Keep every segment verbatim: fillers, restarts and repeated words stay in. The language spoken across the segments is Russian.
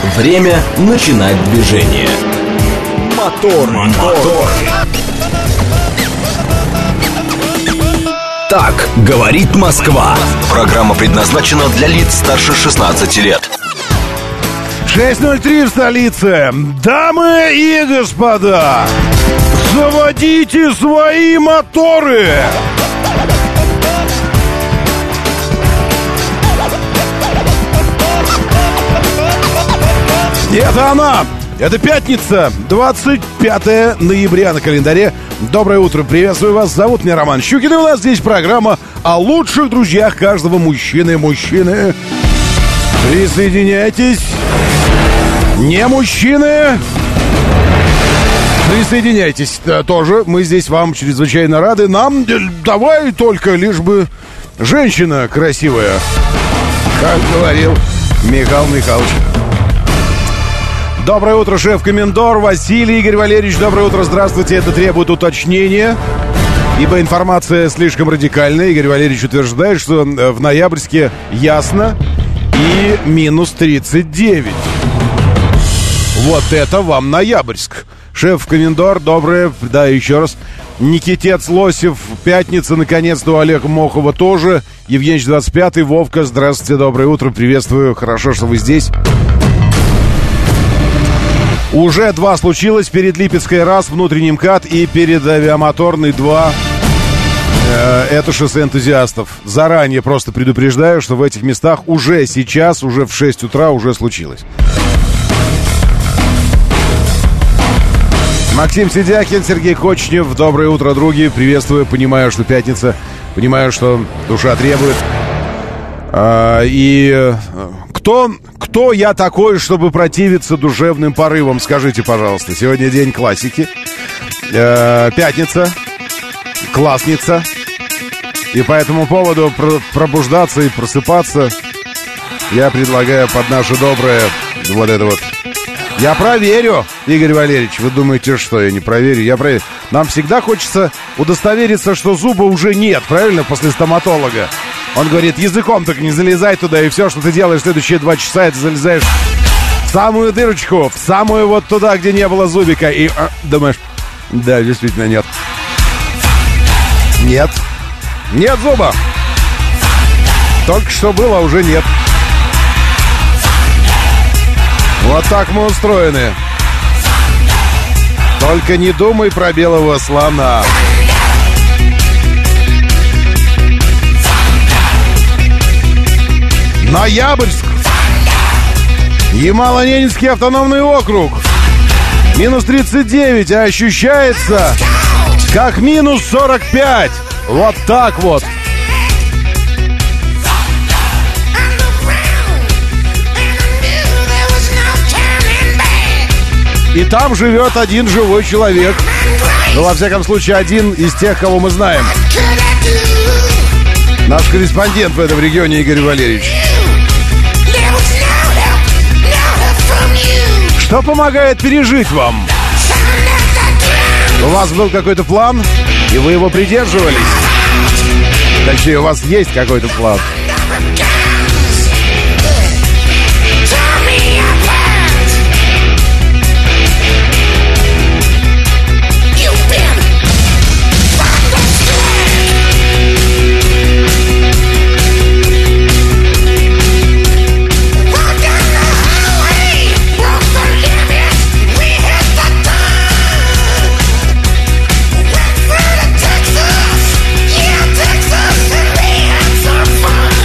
Время начинать движение. Мотор, мотор. Так говорит Москва. Программа предназначена для лиц старше шестнадцати лет. шесть ноль три в столице. Дамы и господа, заводите свои моторы. Это она. Это пятница, двадцать пятое ноября на календаре. Доброе утро, приветствую вас. Зовут меня Роман Щукин, и у нас здесь программа о лучших друзьях каждого мужчины. Мужчины, присоединяйтесь. Не мужчины, присоединяйтесь тоже. Мы здесь вам чрезвычайно рады. Нам давай только лишь бы женщина красивая, как говорил Михаил Михайлович. Доброе утро, шеф-комендор Василий Игорь Валерьевич. Доброе утро, здравствуйте. Это требует уточнения, ибо информация слишком радикальная. Игорь Валерьевич утверждает, что в ноябрьске ясно и минус тридцать девять. Вот это вам Ноябрьск. Шеф-комендор, доброе, да, еще раз. Никитец Лосев, пятница, наконец-то у Олега Мохова тоже. Евгеньевич двадцать пятый, Вовка, здравствуйте, доброе утро, приветствую, хорошо, что вы здесь. Уже два случилось, перед Липецкой раз, внутренний МКАД, и перед Авиамоторной два. Э, это шоссе энтузиастов. Заранее просто предупреждаю, что в этих местах уже сейчас, уже в шесть утра уже случилось. Максим Сидякин, Сергей Кочнев, доброе утро, други, приветствую, понимаю, что пятница, понимаю, что душа требует. А, и кто, кто я такой, чтобы противиться душевным порывам, скажите, пожалуйста. Сегодня день классики, а, пятница, классница, и по этому поводу про- пробуждаться и просыпаться я предлагаю под наше доброе вот это вот. Я проверю, Игорь Валерьевич. Вы думаете, что я не проверю? Я проверю. Нам всегда хочется удостовериться, что зуба уже нет, правильно, после стоматолога. Он говорит, языком так не залезай туда, и все, что ты делаешь следующие два часа, это залезаешь в самую дырочку, в самую вот туда, где не было зубика. И а, думаешь, да, действительно нет. Нет. Нет зуба. Только что было, уже нет. Вот так мы устроены. Только не думай про белого слона. Ноябрьск. Ямало-Ненецкий автономный округ. Минус тридцать девять, а ощущается как минус сорок пять. Вот так вот. И там живет один живой человек. Ну, во всяком случае, один из тех, кого мы знаем. Наш корреспондент в этом регионе Игорь Валерьевич. Что помогает пережить вам? У вас был какой-то план, и вы его придерживались? Точнее, у вас есть какой-то план. Fun.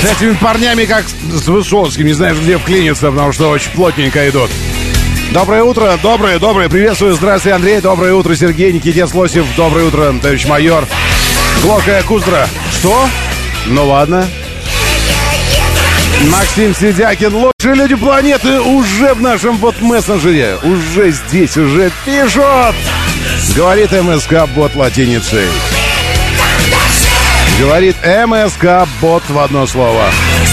С этими парнями, как с Высоцким, не знаешь, где вклиниться, потому что очень плотненько идут. Доброе утро, доброе, доброе, приветствую, здравствуйте, Андрей, доброе утро, Сергей, Никитец Лосев, доброе утро, товарищ майор, Глокая Куздра. Что? Ну ладно. Максим Сидякин, лучшие люди планеты, уже в нашем вот мессенджере, уже здесь, уже пишут. Говорит МСК-бот латиницей. Говорит МСК-бот в одно слово.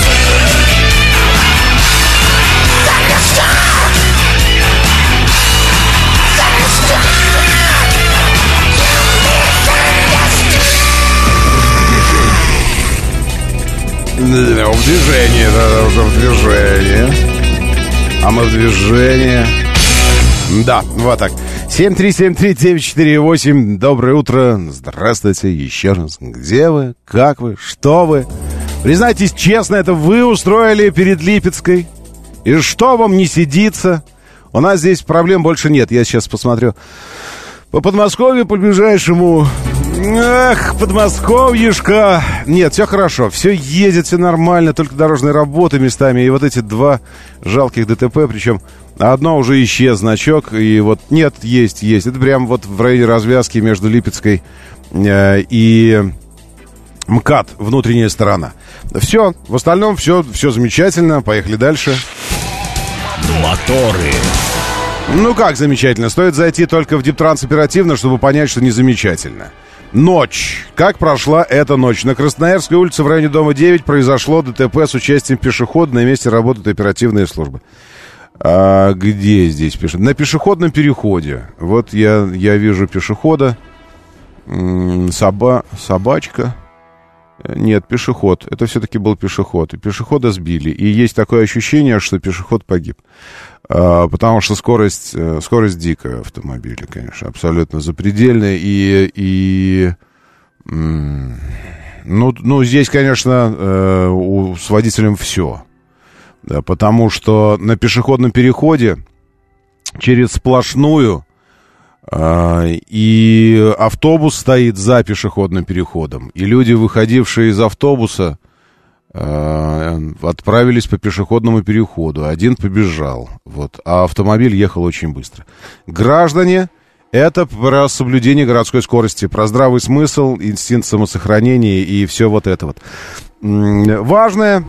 В движении, да, уже в движении. А мы в движении. Да, вот так. семь три семь три девять четыре восемь. Доброе утро. Здравствуйте еще раз. Где вы? Как вы? Что вы? Признайтесь честно, это вы устроили перед Липецкой? И что вам не сидится? У нас здесь проблем больше нет. Я сейчас посмотрю. По Подмосковью, по ближайшему... Ах, Подмосковьишко. Нет, все хорошо, все едет, все нормально. Только дорожные работы местами. И вот эти два жалких ДТП. Причем одно уже исчез значок. И вот нет, есть, есть. Это прям вот в районе развязки между Липецкой э, и МКАД, внутренняя сторона. Все, в остальном все, все замечательно. Поехали дальше. Моторы. Ну как замечательно? Стоит зайти только в Диптранс оперативно, чтобы понять, что не замечательно. Ночь. Как прошла эта ночь? На Красноярской улице в районе дома девять произошло ДТП с участием пешехода. На месте работают оперативные службы. А где здесь пишет? На пешеходном переходе. Вот я, я вижу пешехода. Соба, собачка. Нет, пешеход. Это все-таки был пешеход. И пешехода сбили. И есть такое ощущение, что пешеход погиб. А, потому что скорость, скорость дикая автомобиля, конечно, абсолютно запредельная. И, и ну, ну, здесь, конечно, у, с водителем все. Да, потому что на пешеходном переходе через сплошную и автобус стоит за пешеходным переходом. И люди, выходившие из автобуса, отправились по пешеходному переходу. Один побежал. Вот, а автомобиль ехал очень быстро. Граждане, это про соблюдение городской скорости, про здравый смысл, инстинкт самосохранения и все вот это вот. Важное...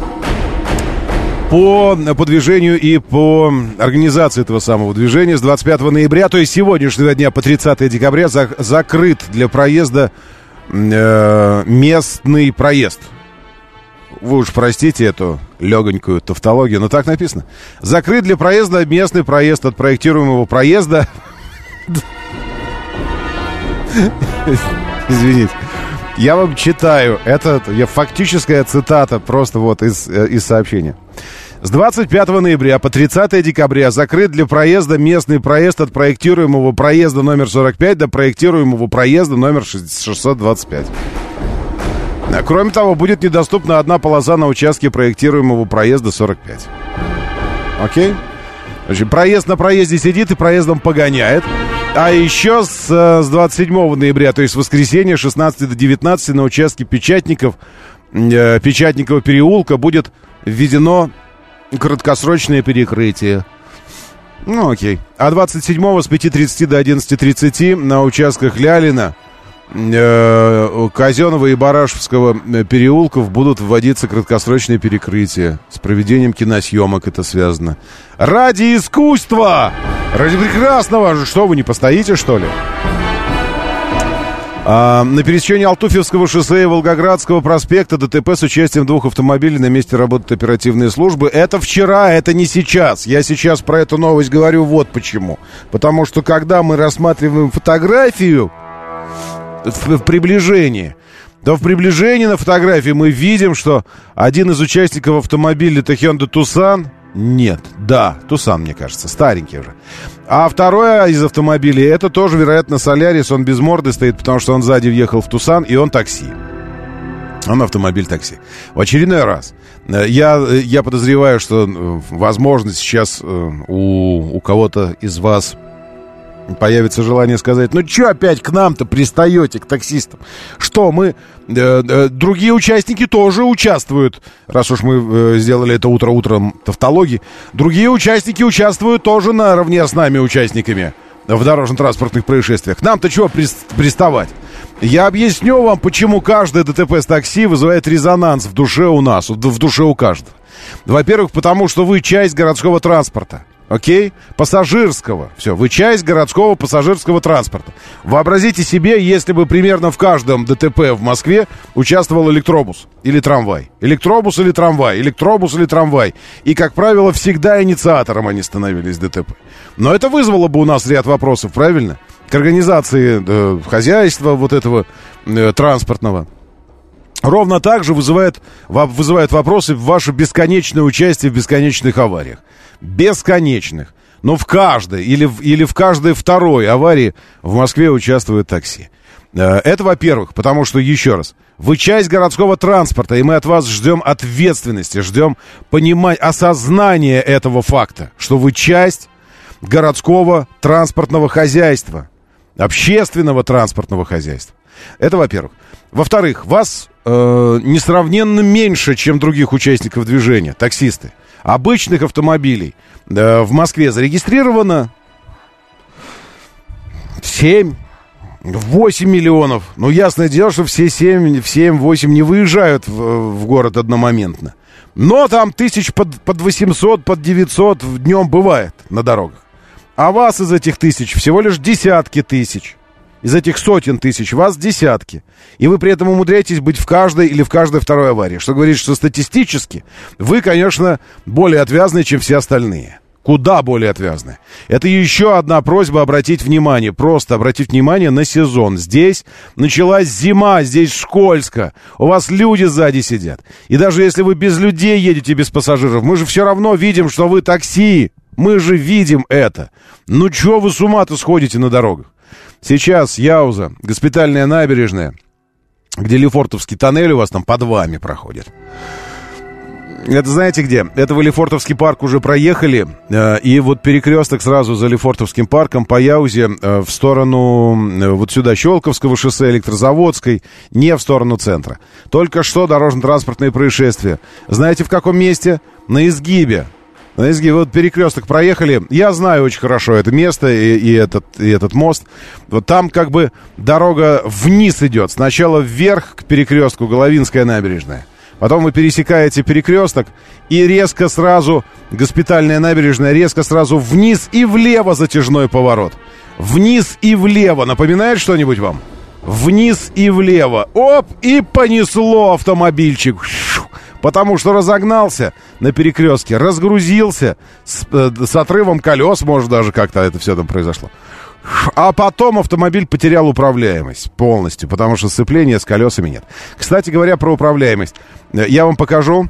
По, по движению и по организации этого самого движения с двадцать пятого ноября, то есть сегодняшнего дня по тридцатое декабря, за, закрыт для проезда э, местный проезд. Вы уж простите эту легонькую тавтологию, но так написано. Закрыт для проезда местный проезд от проектируемого проезда. Извините. Я вам читаю. Это фактическая цитата просто вот из, из сообщения. С двадцать пятого ноября по тридцатое декабря закрыт для проезда местный проезд от проектируемого проезда номер сорок пять до проектируемого проезда номер шестьсот двадцать пять. Кроме того, будет недоступна одна полоса на участке проектируемого проезда сорок пять. Окей? Значит, проезд на проезде сидит и проездом погоняет. А еще с, с двадцать седьмого ноября, то есть с воскресенья, с шестнадцатого до девятнадцатого на участке Печатников, э, Печатникова переулка будет введено краткосрочное перекрытие. Ну, окей. А двадцать седьмого с пяти тридцати до одиннадцати тридцати на участках Лялина, э, Казенного и Барашевского переулков будут вводиться краткосрочные перекрытия. С проведением киносъемок это связано. Ради искусства! Ради прекрасного! Что, вы не постоите, что ли? А, на пересечении Алтуфьевского шоссе и Волгоградского проспекта ДТП с участием двух автомобилей, на месте работают оперативные службы. Это вчера, это не сейчас. Я сейчас про эту новость говорю вот почему. Потому что когда мы рассматриваем фотографию в, в приближении, то в приближении на фотографии мы видим, что один из участников автомобиля — это Hyundai Tucson. Нет, да, Тусан, мне кажется, старенький уже. А второе из автомобилей, это тоже, вероятно, Солярис. Он без морды стоит, потому что он сзади въехал в Тусан, и он такси. Он автомобиль такси. В очередной раз. Я, я подозреваю, что, возможно, сейчас у, у кого-то из вас появится желание сказать: ну чё опять к нам-то пристаете, к таксистам? Что, мы... Э, э, другие участники тоже участвуют, раз уж мы э, сделали это утро утром тавтологии. Другие участники участвуют тоже наравне с нами, участниками в дорожно-транспортных происшествиях. Нам-то чего приставать? Я объясню вам, почему каждое ДТП с такси вызывает резонанс в душе у нас, в душе у каждого. Во-первых, потому что вы часть городского транспорта. Окей? Пассажирского. Все, вы часть городского пассажирского транспорта. Вообразите себе, если бы примерно в каждом ДТП в Москве участвовал электробус или трамвай. Электробус или трамвай. Электробус или трамвай. И, как правило, всегда инициатором они становились ДТП. Но это вызвало бы у нас ряд вопросов, правильно? К организации э, хозяйства вот этого э, транспортного. Ровно так же вызывает, вызывает вопросы ваше бесконечное участие в бесконечных авариях. Бесконечных. Но в каждой или в, или в каждой второй аварии в Москве участвует такси. Это, во-первых, потому что, еще раз, вы часть городского транспорта, и мы от вас ждем ответственности, ждем понимания, осознания этого факта, что вы часть городского транспортного хозяйства, общественного транспортного хозяйства. Это, во-первых. Во-вторых, вас э, несравненно меньше, чем других участников движения, таксисты. Обычных автомобилей э, в Москве зарегистрировано семь, восемь миллионов. Ну, ясное дело, что все семь-восемь не выезжают в, в город одномоментно. Но там тысяч под, под восемьсот, под девятьсот в днем бывает на дорогах. А вас из этих тысяч всего лишь десятки тысяч. Из этих сотен тысяч вас десятки. И вы при этом умудряетесь быть в каждой или в каждой второй аварии. Что говорит, что статистически вы, конечно, более отвязны, чем все остальные. Куда более отвязны. Это еще одна просьба обратить внимание. Просто обратить внимание на сезон. Здесь началась зима, здесь скользко. У вас люди сзади сидят. И даже если вы без людей едете, без пассажиров, мы же все равно видим, что вы такси. Мы же видим это. Ну чего вы с ума-то сходите на дорогах? Сейчас Яуза, госпитальная набережная, где Лефортовский тоннель у вас там под вами проходит. Это знаете где? Это вы Лефортовский парк уже проехали, э, и вот перекресток сразу за Лефортовским парком по Яузе э, в сторону э, вот сюда Щелковского шоссе, Электрозаводской, не в сторону центра. Только что дорожно-транспортные происшествия. Знаете, в каком месте? На изгибе. На изгибе. Вот перекресток проехали. Я знаю очень хорошо это место и, и, этот, и этот мост. Вот там как бы дорога вниз идет. Сначала вверх к перекрестку Головинская набережная. Потом вы пересекаете перекресток и резко сразу, госпитальная набережная, резко сразу вниз и влево затяжной поворот. Вниз и влево. Напоминает что-нибудь вам? Вниз и влево. Оп, и понесло автомобильчик. Потому что разогнался на перекрестке, разгрузился с, э, с отрывом колес, может, даже как-то это все там произошло. А потом автомобиль потерял управляемость полностью, потому что сцепления с колесами нет. Кстати говоря, про управляемость. Я вам покажу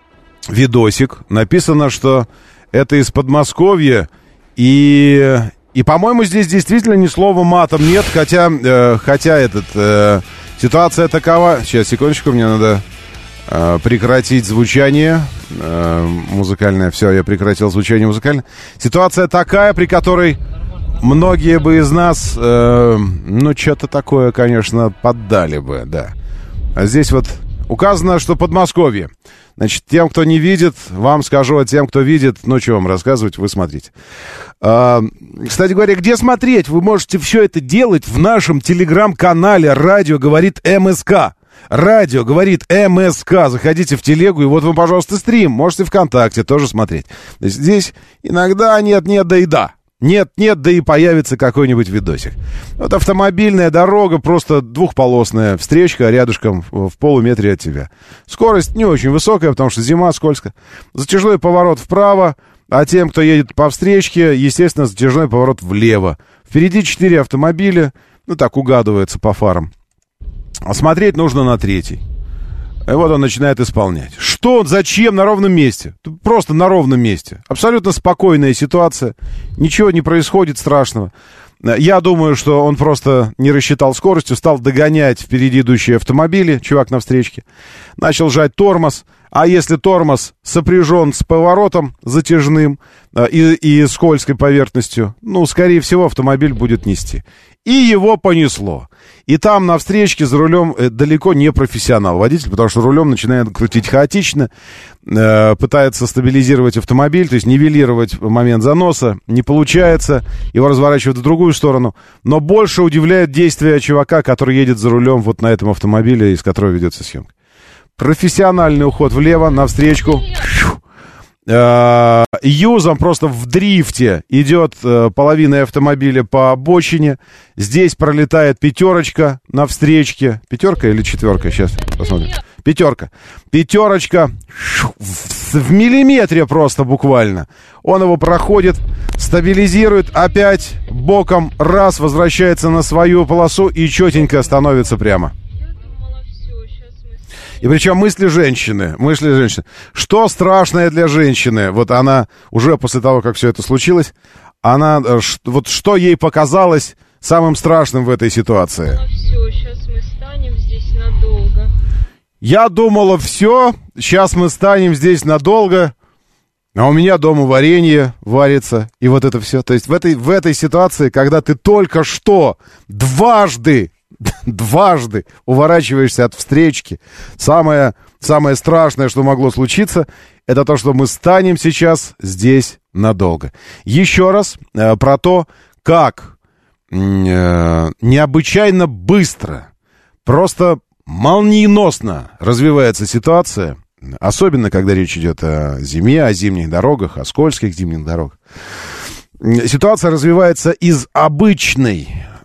видосик. Написано, что это из Подмосковья. И, и по-моему, здесь действительно ни слова матом нет. Хотя, э, хотя этот, э, ситуация такова. Сейчас, секундочку, мне надо э, прекратить звучание э, музыкальное. Все, я прекратил звучание музыкальное. Ситуация такая, при которой... Многие бы из нас, э, ну, что-то такое, конечно, поддали бы, да. А здесь вот указано, что Подмосковье. Значит, тем, кто не видит, вам скажу, а тем, кто видит, ну, что вам рассказывать, вы смотрите. А, кстати говоря, где смотреть? Вы можете все это делать в нашем телеграм-канале «Радио говорит МСК». Радио говорит МСК. Заходите в телегу, и вот вам, пожалуйста, стрим. Можете ВКонтакте тоже смотреть. То есть здесь иногда нет-нет, да и да. Нет-нет, да и появится какой-нибудь видосик. Вот автомобильная дорога, просто двухполосная встречка рядышком в полуметре от тебя. Скорость не очень высокая, потому что зима, скользко. Затяжной поворот вправо, а тем, кто едет по встречке, естественно, затяжной поворот влево. Впереди четыре автомобиля, ну так угадывается по фарам. А смотреть нужно на третий. И вот он начинает исполнять. Что, зачем на ровном месте? Просто на ровном месте. Абсолютно спокойная ситуация. Ничего не происходит страшного. Я думаю, что он просто не рассчитал скоростью, стал догонять впереди идущие автомобили, чувак на встречке. Начал жать тормоз. А если тормоз сопряжен с поворотом затяжным э, и, и скользкой поверхностью, ну, скорее всего, автомобиль будет нести. И его понесло. И там на встречке за рулем э, далеко не профессионал водитель, потому что рулем начинает крутить хаотично, э, пытается стабилизировать автомобиль, то есть нивелировать момент заноса, не получается, его разворачивают в другую сторону. Но больше удивляет действие чувака, который едет за рулем вот на этом автомобиле, из которого ведется съемка. Профессиональный уход влево, навстречку. Юзом просто в дрифте идет половина автомобиля по обочине. Здесь пролетает пятерочка на встречке. Пятерка или четверка? Сейчас посмотрим. Пятерка. Пятерочка в миллиметре просто буквально. Он его проходит, стабилизирует, опять боком раз, возвращается на свою полосу и четенько становится прямо. И причем мысли женщины, мысли женщины. Что страшное для женщины? Вот она уже после того, как все это случилось, она, вот что ей показалось самым страшным в этой ситуации? Все, сейчас мы станем здесь надолго. Я думала, все, сейчас мы станем здесь надолго, а у меня дома варенье варится, и вот это все. То есть в этой, в этой ситуации, когда ты только что дважды Дважды уворачиваешься от встречки. Самое, самое страшное, что могло случиться, это то, что мы станем сейчас здесь надолго. Еще раз э, про то, как э, необычайно быстро, просто молниеносно развивается ситуация, особенно когда речь идет о зиме, о зимних дорогах, о скользких зимних дорогах. Ситуация развивается из обычной,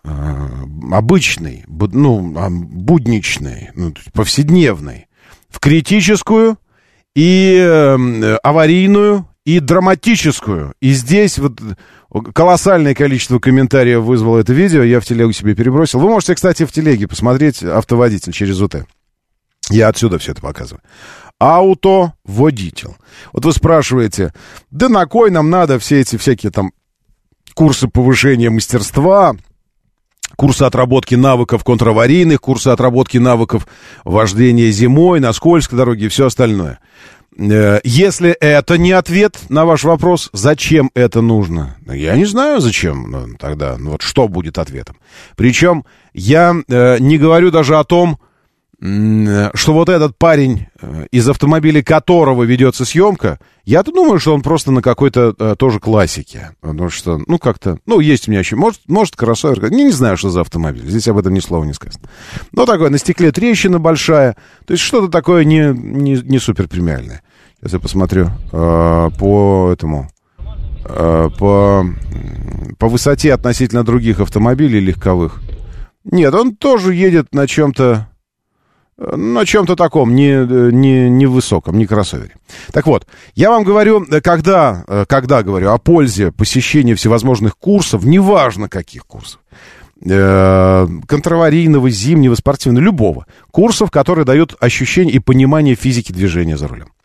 обычной, ну, будничной, ну, повседневной, в критическую и э, аварийную, и драматическую. И здесь вот колоссальное количество комментариев вызвало это видео, я в телегу себе перебросил. Вы можете, кстати, в телеге посмотреть «Автоводитель» через УТ. Я отсюда все это показываю. Автоводитель. Вот вы спрашиваете, да на кой нам надо все эти всякие там курсы повышения мастерства, курсы отработки навыков контраварийных, курсы отработки навыков вождения зимой, на скользкой дороге и все остальное. Если это не ответ на ваш вопрос, зачем это нужно? Я не знаю, зачем тогда. Вот что будет ответом. Причем я не говорю даже о том, что вот этот парень, из автомобиля которого ведется съемка, я-то думаю, что он просто на какой-то а, тоже классике. Потому что, ну, как-то, ну, есть у меня еще, может, может кроссовер, не, не знаю, что за автомобиль, здесь об этом ни слова не сказано. Но такое, на стекле трещина большая, то есть что-то такое не, не, не супер премиальное. Сейчас я посмотрю э, по этому, э, по, по высоте относительно других автомобилей легковых. Нет, он тоже едет на чем-то, на чем-то таком, не, не, не высоком, не кроссовере. Так вот, я вам говорю, когда, когда говорю о пользе посещения всевозможных курсов, неважно каких курсов, э, контраварийного, зимнего, спортивного, любого, курсов, которые дают ощущение и понимание физики движения за рулем.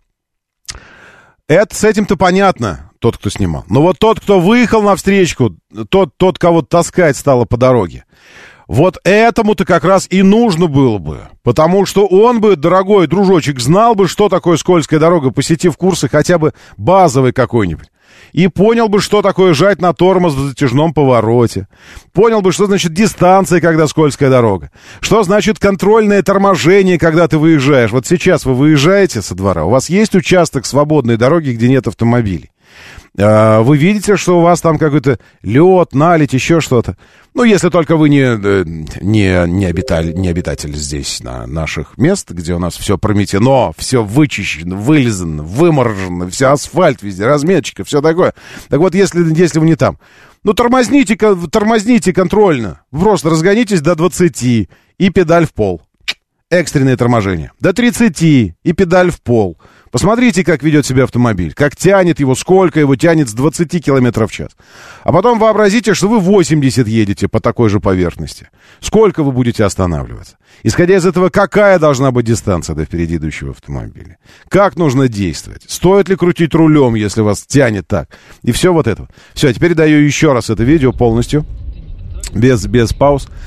Это с этим-то понятно, тот, кто снимал. Но вот тот, кто выехал на встречку, тот, тот, кого таскать стало по дороге, вот этому-то как раз и нужно было бы. Потому что он бы, дорогой дружочек, знал бы, что такое скользкая дорога, посетив курсы хотя бы базовый какой-нибудь. И понял бы, что такое жать на тормоз в затяжном повороте. Понял бы, что значит дистанция, когда скользкая дорога. Что значит контрольное торможение, когда ты выезжаешь. Вот сейчас вы выезжаете со двора, у вас есть участок свободной дороги, где нет автомобилей. Вы видите, что у вас там какой-то лед, наледь, еще что-то. Ну, если только вы не, не, не, обитали, не обитатель здесь, на наших мест, где у нас все прометено, все вычищено, вылизано, выморожено, все асфальт везде, разметочка, все такое. Так вот, если, если вы не там, ну, тормозните, тормозните контрольно. Просто разгонитесь до двадцати и педаль в пол. Экстренное торможение. До тридцати и педаль в пол. Посмотрите, как ведет себя автомобиль, как тянет его, сколько его тянет с двадцати километров в час. А потом вообразите, что вы восемьдесят едете по такой же поверхности. Сколько вы будете останавливаться? Исходя из этого, какая должна быть дистанция до впереди идущего автомобиля? Как нужно действовать? Стоит ли крутить рулем, если вас тянет так? И все вот это. Все, теперь даю еще раз это видео полностью, без, без пауз.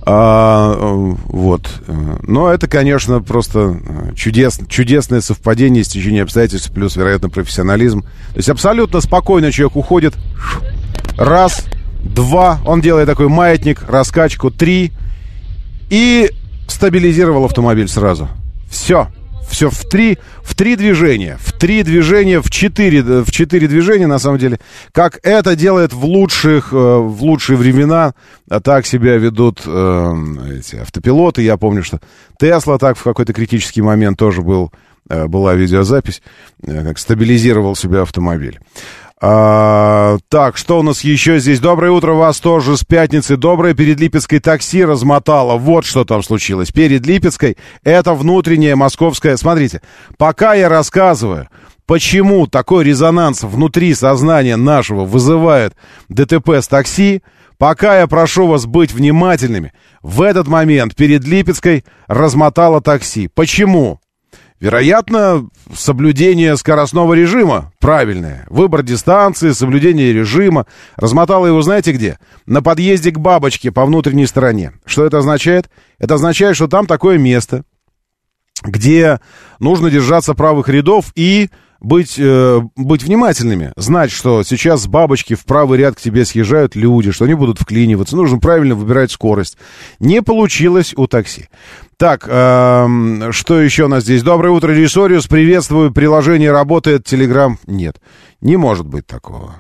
А, вот. Но это, конечно, просто чудес, чудесное совпадение, стечение обстоятельств, плюс, вероятно, профессионализм. То есть абсолютно спокойно человек уходит. Раз, два, он делает такой маятник, раскачку, три. И стабилизировал автомобиль сразу. Все. Все в три, в три движения. В три движения, в четыре, в четыре движения, на самом деле. Как это делает в лучших, в лучшие времена. А так себя ведут э, эти автопилоты. Я помню, что Тесла так в какой-то критический момент тоже был, э, была видеозапись, э, как стабилизировал себя автомобиль. А, так, что у нас еще здесь? Доброе утро, вас тоже с пятницы. Доброе, перед Липецкой такси размотало. Вот что там случилось. Перед Липецкой это внутреннее московское. Смотрите, пока я рассказываю, почему такой резонанс внутри сознания нашего вызывает ДТП с такси, пока я прошу вас быть внимательными, в этот момент перед Липецкой размотало такси. Почему? Вероятно, соблюдение скоростного режима правильное. Выбор дистанции, соблюдение режима. Размотало его знаете где? На подъезде к бабочке по внутренней стороне. Что это означает? Это означает, что там такое место, где нужно держаться правых рядов и быть, э, быть внимательными. Знать, что сейчас с бабочки в правый ряд к тебе съезжают люди, что они будут вклиниваться. Нужно правильно выбирать скорость. Не получилось у такси. Так, э, что еще у нас здесь? Доброе утро, Ресориус. Приветствую. Приложение работает. Телеграм нет. Не может быть такого.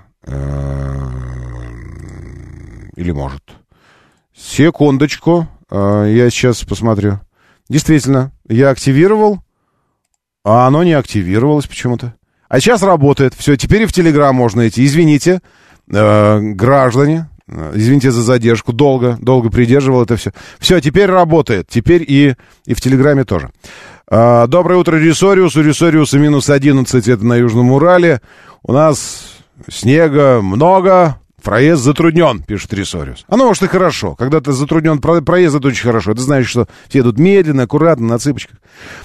Или может? Секундочку. Я сейчас посмотрю. Действительно, я активировал, а оно не активировалось почему-то. А сейчас работает. Все, теперь и в Телеграм можно идти. Извините, э, граждане, извините за задержку. Долго, долго придерживал это все. Все, теперь работает. Теперь и, и в Телеграме тоже. Э, доброе утро, Ресориус. У Ресориуса минус одиннадцать, это на Южном Урале. У нас снега много. Проезд затруднен, пишет Ресориус. А ну, может, и хорошо. Когда ты затруднен проезд, это очень хорошо. Это значит, что все идут медленно, аккуратно, на цыпочках.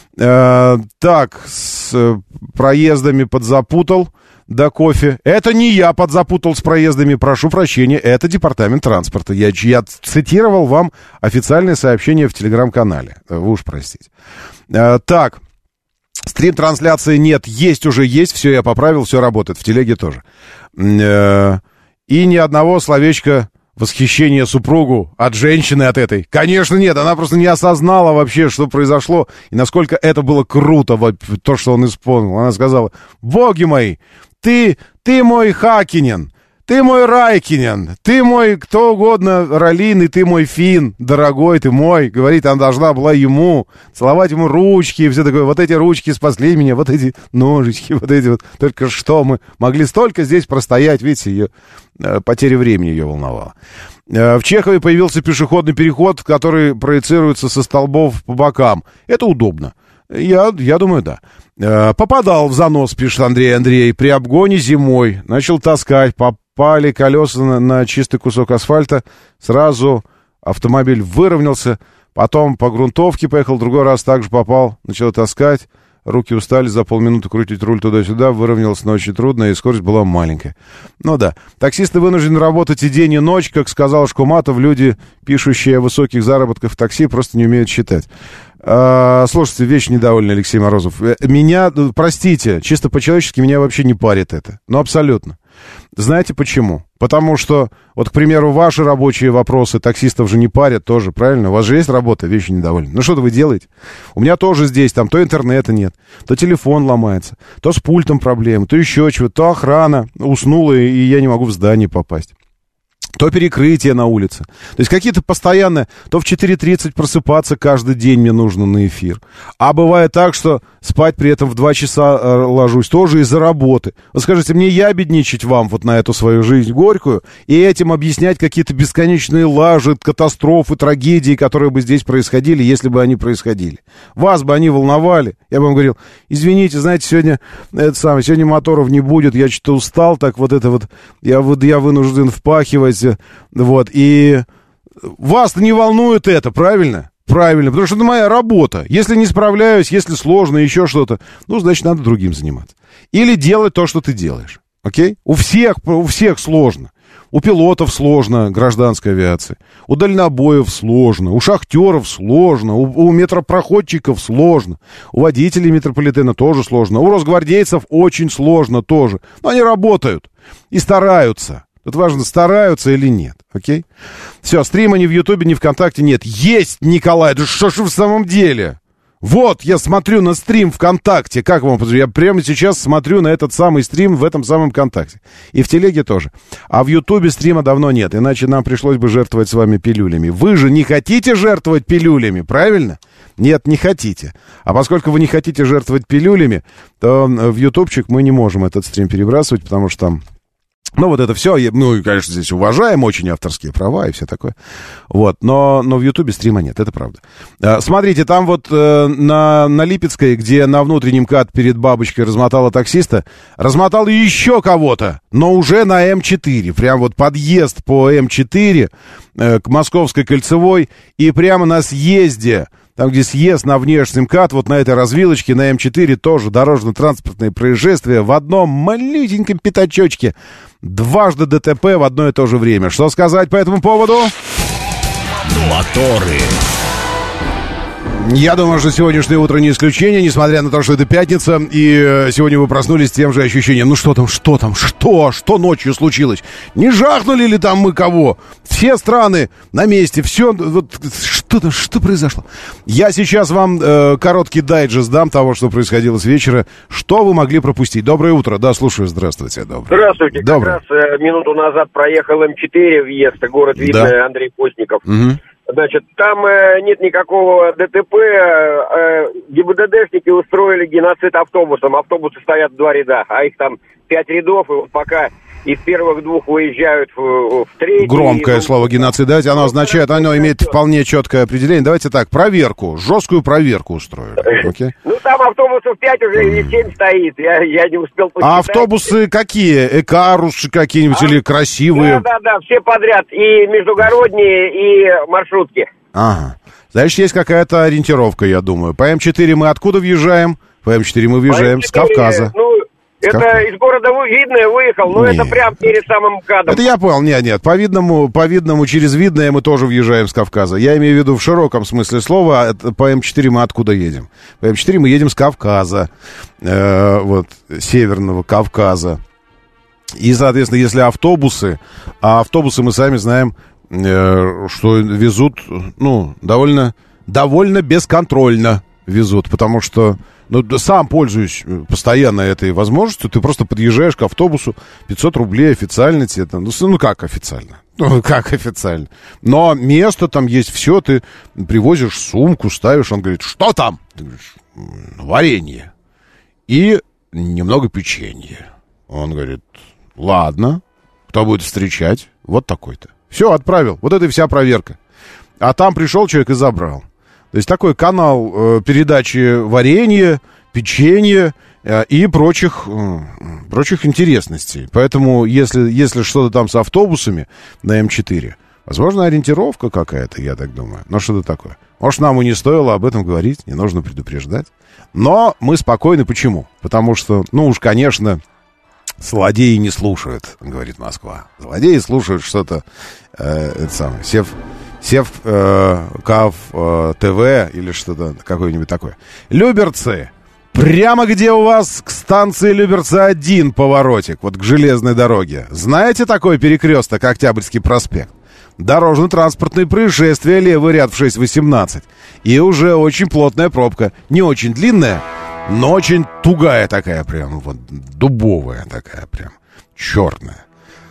Э, так, с э, проездами подзапутал до кофе. Это не я подзапутал с проездами, прошу прощения. Это департамент транспорта. Я, я цитировал вам официальное сообщение в Телеграм-канале. Вы уж простите. Э, так, стрим-трансляции нет. Есть уже, есть. Все, я поправил, все работает. В телеге тоже. Э, И ни одного словечка восхищения супругу от женщины, от этой. Конечно, нет, она просто не осознала вообще, что произошло, и насколько это было круто, вот, то, что он исполнил. Она сказала: боги мои, ты, ты мой Хакинен, ты мой Райкинен, ты мой кто угодно, Ролин, и ты мой Фин, дорогой ты мой. Говорит, она должна была ему целовать ему ручки, и все такое. Вот эти ручки спасли меня, вот эти ножички, вот эти вот. Только что мы могли столько здесь простоять, видите, ее э, потеря времени ее волновала. Э, в Чехове появился пешеходный переход, который проецируется со столбов по бокам. Это удобно. Я, я думаю, да. Э, попадал в занос, пишет Андрей Андрей, при обгоне зимой. Начал таскать, попали колеса на, на чистый кусок асфальта. Сразу автомобиль выровнялся. Потом по грунтовке поехал, другой раз также попал. Начал таскать. Руки устали, за полминуты крутить руль туда-сюда. Выровнялся, но очень трудно, и скорость была маленькая. Ну да, таксисты вынуждены работать и день, и ночь. Как сказал Шкуматов, люди, пишущие о высоких заработках в такси, просто не умеют считать. А, слушайте, вещь недовольна, Алексей Морозов. Меня, простите, чисто по-человечески меня вообще не парит это. Ну, абсолютно. Знаете почему? Потому что, вот, к примеру, ваши рабочие вопросы таксистов же не парят тоже, правильно? У вас же есть работа, вещи недовольны. Ну, что-то вы делаете. У меня тоже здесь, там, то интернета нет, то телефон ломается, то с пультом проблемы, то еще чего-то, то охрана уснула, и я не могу в здание попасть. То перекрытие на улице. То есть какие-то постоянные... То в четыре тридцать просыпаться каждый день мне нужно на эфир. А бывает так, что спать при этом в два часа ложусь тоже из-за работы. Вот скажите, мне ябедничать вам вот на эту свою жизнь горькую и этим объяснять какие-то бесконечные лажи, катастрофы, трагедии, которые бы здесь происходили, если бы они происходили. Вас бы они волновали. Я бы вам говорил: извините, знаете, сегодня это самое, сегодня моторов не будет, я что-то устал, так вот это вот, я, вот, я вынужден впахивать. Вот, и вас-то не волнует это, правильно? Правильно, потому что это моя работа. Если не справляюсь, если сложно, еще что-то, ну, значит, надо другим заниматься. Или делать то, что ты делаешь, окей? У всех, у всех сложно. У пилотов сложно, гражданской авиации. У дальнобоев сложно. У шахтеров сложно. У, у метропроходчиков сложно. У водителей метрополитена тоже сложно. У росгвардейцев очень сложно тоже. Но они работают и стараются. Тут важно, стараются или нет. Окей? Все, стрима ни в Ютубе, ни ВКонтакте нет. Есть, Николай! Да что ж в самом деле? Вот, я смотрю на стрим ВКонтакте. Как вам? Я прямо сейчас смотрю на этот самый стрим в этом самом ВКонтакте. И в телеге тоже. А в Ютубе стрима давно нет. Иначе нам пришлось бы жертвовать с вами пилюлями. Вы же не хотите жертвовать пилюлями, правильно? Нет, не хотите. А поскольку вы не хотите жертвовать пилюлями, то в ютубчик мы не можем этот стрим перебрасывать, потому что там... Ну, вот это все, ну, и, конечно, здесь уважаем очень авторские права и все такое. Вот, но, но в Ютубе стрима нет, это правда. А, смотрите, там вот э, на, на Липецкой, где на внутреннем КАТ перед бабочкой размотала таксиста, размотал еще кого-то, но уже на эм четыре. Прям вот подъезд по эм четыре э, к Московской кольцевой и прямо на съезде. Там, где съезд на внешний МКАД, вот на этой развилочке, на эм четыре тоже дорожно-транспортные происшествия в одном малюсеньком пятачочке. Дважды ДТП в одно и то же время. Что сказать по этому поводу? Моторы. Я думаю, что сегодняшнее утро не исключение, несмотря на то, что это пятница, и сегодня вы проснулись с тем же ощущением. Ну что там, что там, что, что ночью случилось? Не жахнули ли там мы кого? Все страны на месте, все, вот, что-то, что произошло? Я сейчас вам э, короткий дайджест дам того, что происходило с вечера. Что вы могли пропустить? Доброе утро, да, слушаю, здравствуйте. Доброе. Здравствуйте, Доброе. как раз э, минуту назад проехал эм четыре въезд, город Видное, да. Андрей Постников. Угу. Значит, там э, нет никакого ДТП, э, ГИБДДшники устроили геноцид автобусом, автобусы стоят в два ряда, а их там пять рядов, и вот пока из первых двух выезжают в, в третий... Громкое и... слово геноцид, давайте, оно означает, оно имеет вполне четкое определение. Давайте так, проверку, жесткую проверку устроили. Okay? Ну, там автобусов пять уже, и семь стоит, я, я не успел посчитать. А автобусы какие? Экарусы какие-нибудь а? Или красивые? Да-да-да, все подряд, и междугородние, и маршрутки. Ага. Значит, есть какая-то ориентировка, я думаю. По эм четыре мы откуда въезжаем? По эм четыре мы въезжаем с Кавказа. Ну, это из города Видное выехал, но нет. Это прям перед самым МКАДом. Это я понял, нет, нет, по Видному, по Видному через Видное мы тоже въезжаем с Кавказа. Я имею в виду в широком смысле слова, это, по эм четыре мы откуда едем? По эм четыре мы едем с Кавказа, э, вот, северного Кавказа. И, соответственно, если автобусы, а автобусы мы сами знаем, э, что везут, ну, довольно, довольно бесконтрольно везут, потому что... Ну, сам пользуюсь постоянно этой возможностью. Ты просто подъезжаешь к автобусу, пятьсот рублей официально тебе там. Ну, ну как официально? Ну, как официально? Но место там есть, все. Ты привозишь сумку, ставишь. Он говорит, что там? Ты говоришь, варенье. И немного печенья. Он говорит, ладно. Кто будет встречать? Вот такой-то. Все, отправил. Вот это и вся проверка. А там пришел человек и забрал. То есть такой канал э, передачи варенья, печенья э, и прочих, э, прочих интересностей. Поэтому, если, если что-то там с автобусами на эм четыре, возможно, ориентировка какая-то, я так думаю. Но что-то такое. Может, нам и не стоило об этом говорить, не нужно предупреждать. Но мы спокойны. Почему? Потому что, ну уж, конечно, злодеи не слушают, говорит Москва. Злодеи слушают что-то, э, это самое, сев... Сев, э, Кав, э, ТВ или что-то, какое-нибудь такое. Люберцы. Прямо где у вас к станции Люберцы один поворотик, вот к железной дороге. Знаете такой перекресток, Октябрьский проспект? Дорожно-транспортные происшествия, левый ряд в шесть восемнадцать. И уже очень плотная пробка. Не очень длинная, но очень тугая такая прям, вот дубовая такая прям, черная.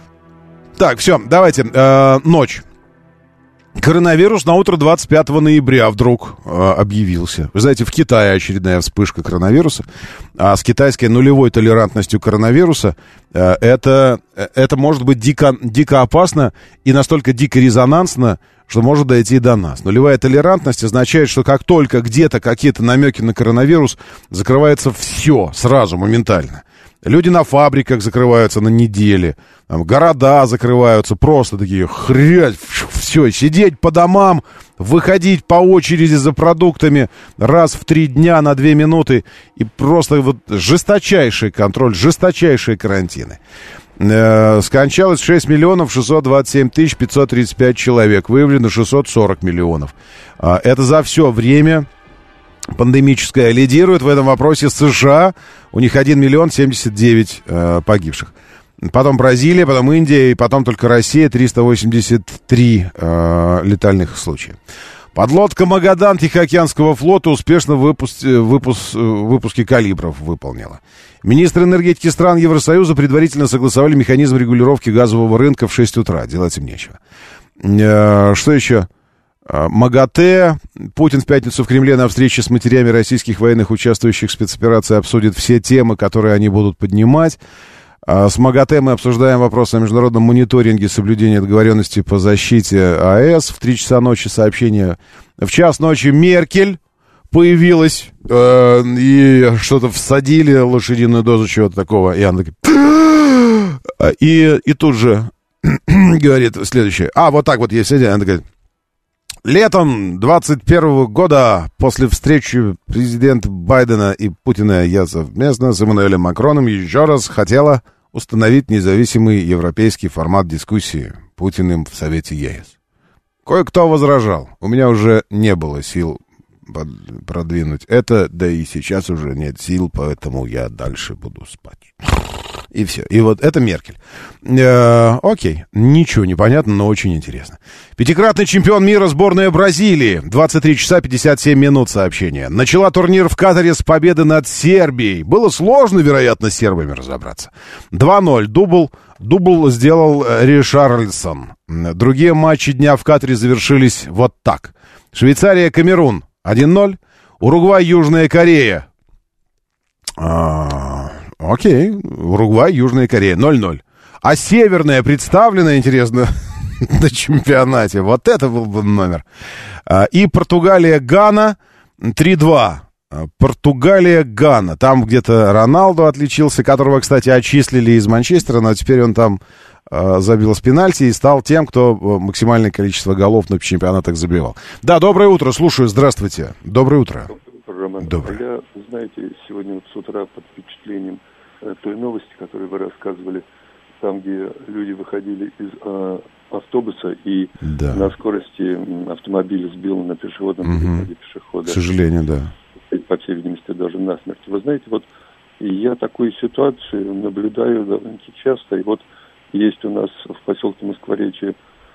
Так, все, давайте, э, ночь. Коронавирус на утро двадцать пятого ноября вдруг э, объявился. Вы знаете, в Китае очередная вспышка коронавируса. А с китайской нулевой толерантностью коронавируса э, это, это может быть дико, дико опасно и настолько дико резонансно, что может дойти и до нас. Нулевая толерантность означает, что как только где-то какие-то намеки на коронавирус, закрывается все сразу, моментально. Люди на фабриках закрываются на неделе, там, города закрываются, просто такие хрять, все, сидеть по домам, выходить по очереди за продуктами раз в три дня на две минуты. И просто вот жесточайший контроль, жесточайшие карантины. Э, скончалось шесть миллионов шестьсот двадцать семь тысяч пятьсот тридцать пять человек. Выявлено шестьсот сорок миллионов. Э, это за все время пандемическое. Лидирует в этом вопросе США. У них один миллион семьдесят девять э, погибших. Потом Бразилия, потом Индия и потом только Россия. триста восемьдесят три э, летальных случая. Подлодка «Магадан» Тихоокеанского флота успешно выпуск, выпуск, выпуски калибров выполнила. Министры энергетики стран Евросоюза предварительно согласовали механизм регулировки газового рынка в шесть утра. Делать им нечего. Э, что еще? МАГАТЭ. Путин в пятницу в Кремле на встрече с матерями российских военных, участвующих в спецоперации, обсудит все темы, которые они будут поднимать. С МАГАТЭ мы обсуждаем вопрос о международном мониторинге соблюдения договоренности по защите АЭС. В три часа ночи сообщение. В час ночи Меркель появилась э, и что-то всадили, лошадиную дозу чего-то такого. И она такая... И, и тут же говорит следующее. А, вот так вот есть сидя. Она говорит... Летом двадцать первого года, после встречи президента Байдена и Путина, я совместно с Эммануэлем Макроном еще раз хотела установить независимый европейский формат дискуссии Путиным в Совете ЕС. Кое-кто возражал. У меня уже не было сил продвинуть это, да и сейчас уже нет сил, поэтому я дальше буду спать. И все. И вот это Меркель. Э, окей. Ничего не понятно, но очень интересно. Пятикратный чемпион мира сборная Бразилии. двадцать три часа пятьдесят семь минут сообщения. Начала турнир в Катаре с победы над Сербией. Было сложно, вероятно, с сербами разобраться. два ноль. Дубл, дубл сделал Ришарлисон. Другие матчи дня в Катаре завершились вот так. Швейцария, Камерун. один ноль. Уругвай, Южная Корея. А... Окей, Уругвай, Южная Корея, ноль ноль. А Северная представлена, интересно, на чемпионате. Вот это был бы номер. И Португалия, Гана, три два. Португалия, Гана. Там где-то Роналду отличился, которого, кстати, отчислили из Манчестера, но теперь он там забил с пенальти и стал тем, кто максимальное количество голов на чемпионатах забивал. Да, доброе утро, слушаю, здравствуйте. Доброе утро. Доброе. Я, знаете, сегодня вот с утра под впечатлением э, той новости, которую вы рассказывали, там, где люди выходили из э, автобуса и да. на скорости автомобиля сбил на пешеходном переходе угу. пешехода. К сожалению, да. По всей видимости, даже насмерть. Вы знаете, вот я такую ситуацию наблюдаю довольно-таки часто. И вот есть у нас в поселке Москворечье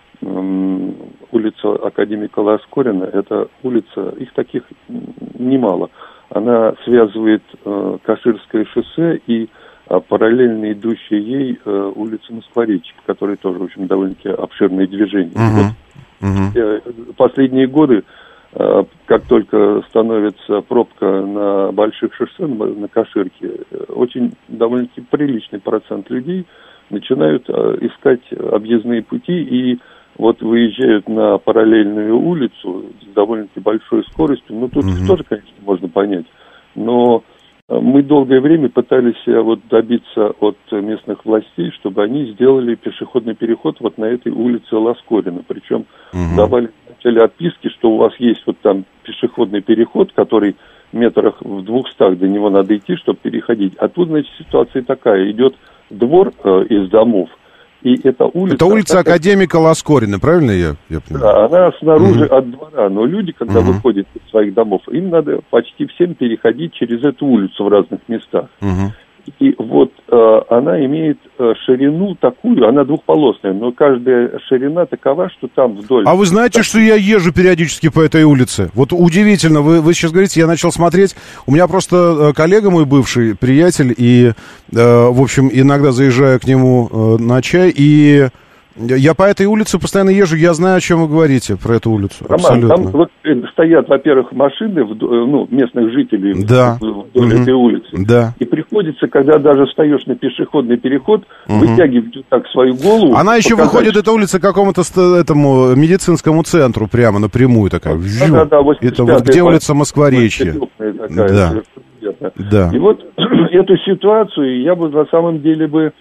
улица академика Ласкорина. Это улица, их таких немало. Она связывает э, Каширское шоссе и э, параллельно идущая ей э, улица Москворечья, в которой тоже, в общем, довольно-таки обширные движения. Uh-huh. Вот, uh-huh. Э, последние годы, э, как только становится пробка на больших шоссе, на, на Каширке, э, очень довольно-таки приличный процент людей начинают э, искать объездные пути и вот выезжают на параллельную улицу с довольно-таки большой скоростью. Ну, тут mm-hmm. тоже, конечно, можно понять. Но мы долгое время пытались вот добиться от местных властей, чтобы они сделали пешеходный переход вот на этой улице Ласкорина. Причем mm-hmm. давали вначале отписки, что у вас есть вот там пешеходный переход, который метрах в двухстах до него надо идти, чтобы переходить. А тут, значит, ситуация такая. Идет двор э, из домов. И эта улица... Это улица академика Ласкорина, правильно я, я понимаю? Да, она снаружи mm-hmm. от двора. Но люди, когда mm-hmm. выходят из своих домов, им надо почти всем переходить через эту улицу в разных местах. Mm-hmm. И вот э, она имеет э, ширину такую, она двухполосная, но каждая ширина такова, что там вдоль... А вы знаете, так... что я езжу периодически по этой улице? Вот удивительно, вы, вы сейчас говорите, я начал смотреть, у меня просто э, коллега мой бывший, приятель, и, э, в общем, иногда заезжаю к нему э, на чай, и... Я по этой улице постоянно езжу, я знаю, о чем вы говорите, про эту улицу. Роман, абсолютно. Там вот стоят, во-первых, машины, ну, местных жителей да. вдоль угу. этой улицы. Да. И приходится, когда даже встаешь на пешеходный переход, угу. вытягивать так свою голову. Она еще показать... выходит, эта улица, к какому-то этому медицинскому центру, прямо напрямую такая. Да, да, да, это вот где улица Москворечья. Да. Да. И вот эту ситуацию я бы на самом деле бы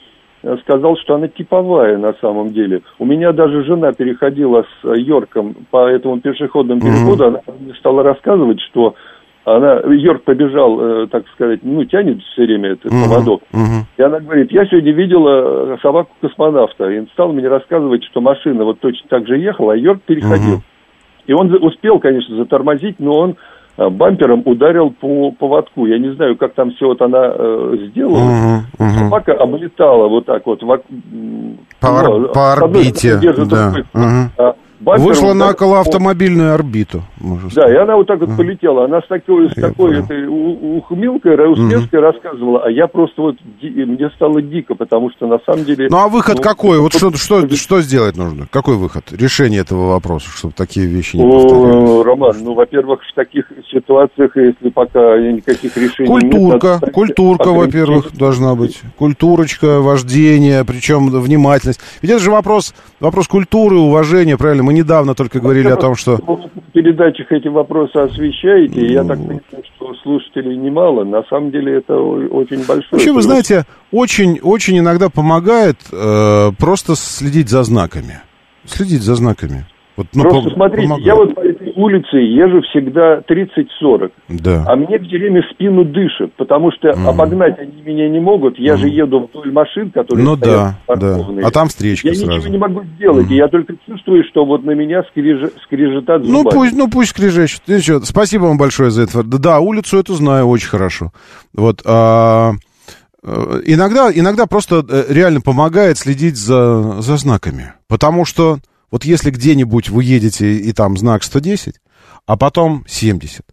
сказал, что она типовая на самом деле. У меня даже жена переходила с Йорком по этому пешеходному переходу, mm-hmm. она мне стала рассказывать, что она, Йорк побежал, э, так сказать, ну, тянет все время этот mm-hmm. поводок. Mm-hmm. И она говорит, я сегодня видела собаку-космонавта. И стала мне рассказывать, что машина вот точно так же ехала, а Йорк переходил. Mm-hmm. И он успел, конечно, затормозить, но он бампером ударил по поводку. Я не знаю, как там все вот она э, сделала. Uh-huh, uh-huh. Собака облетала вот так вот. Во, по, ну, по орбите. Да. Uh-huh. А, вышла вот на околоавтомобильную по... орбиту. Да, и она вот так вот uh-huh. полетела. Она с такой, с такой этой ухмылкой, усмешкой uh-huh. рассказывала, а я просто вот, мне стало дико, потому что на самом деле... Ну, а выход ну, какой? Вот что, что, что сделать нужно? Какой выход? Решение этого вопроса, чтобы такие вещи не повторялись? О, Роман, ну, во-первых, в таких ситуациях, если пока никаких решений культурка, нет... Надо... Культурка, во-первых, должна быть. Культурочка, вождение, причем внимательность. Ведь это же вопрос, вопрос культуры, уважения, правильно? Мы недавно только говорили о том, что... В передачах эти вопросы освещаете, и я так понимаю, что слушателей немало. На самом деле это очень большое... Вообще, вы знаете, очень, очень иногда помогает э, просто следить за знаками. Следить за знаками. Вот, ну, просто пом- смотрите, помогает. Я вот по этой улице езжу всегда тридцать-сорок, да. а мне все время в спину дышит, потому что mm. обогнать они меня не могут. Я mm. же еду вдоль машин, которые ну, стоят да, да. А там встречка я сразу. Я ничего не могу сделать, mm. и я только чувствую, что вот на меня скреж... скрежетат зубами. Ну пусть, ну пусть скрежещет. Спасибо вам большое за это. Да, да, улицу эту знаю очень хорошо. Вот. А... Иногда, иногда просто реально помогает следить за, за знаками, потому что вот если где-нибудь вы едете, и там знак сто десять, а потом семьдесят,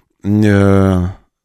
э,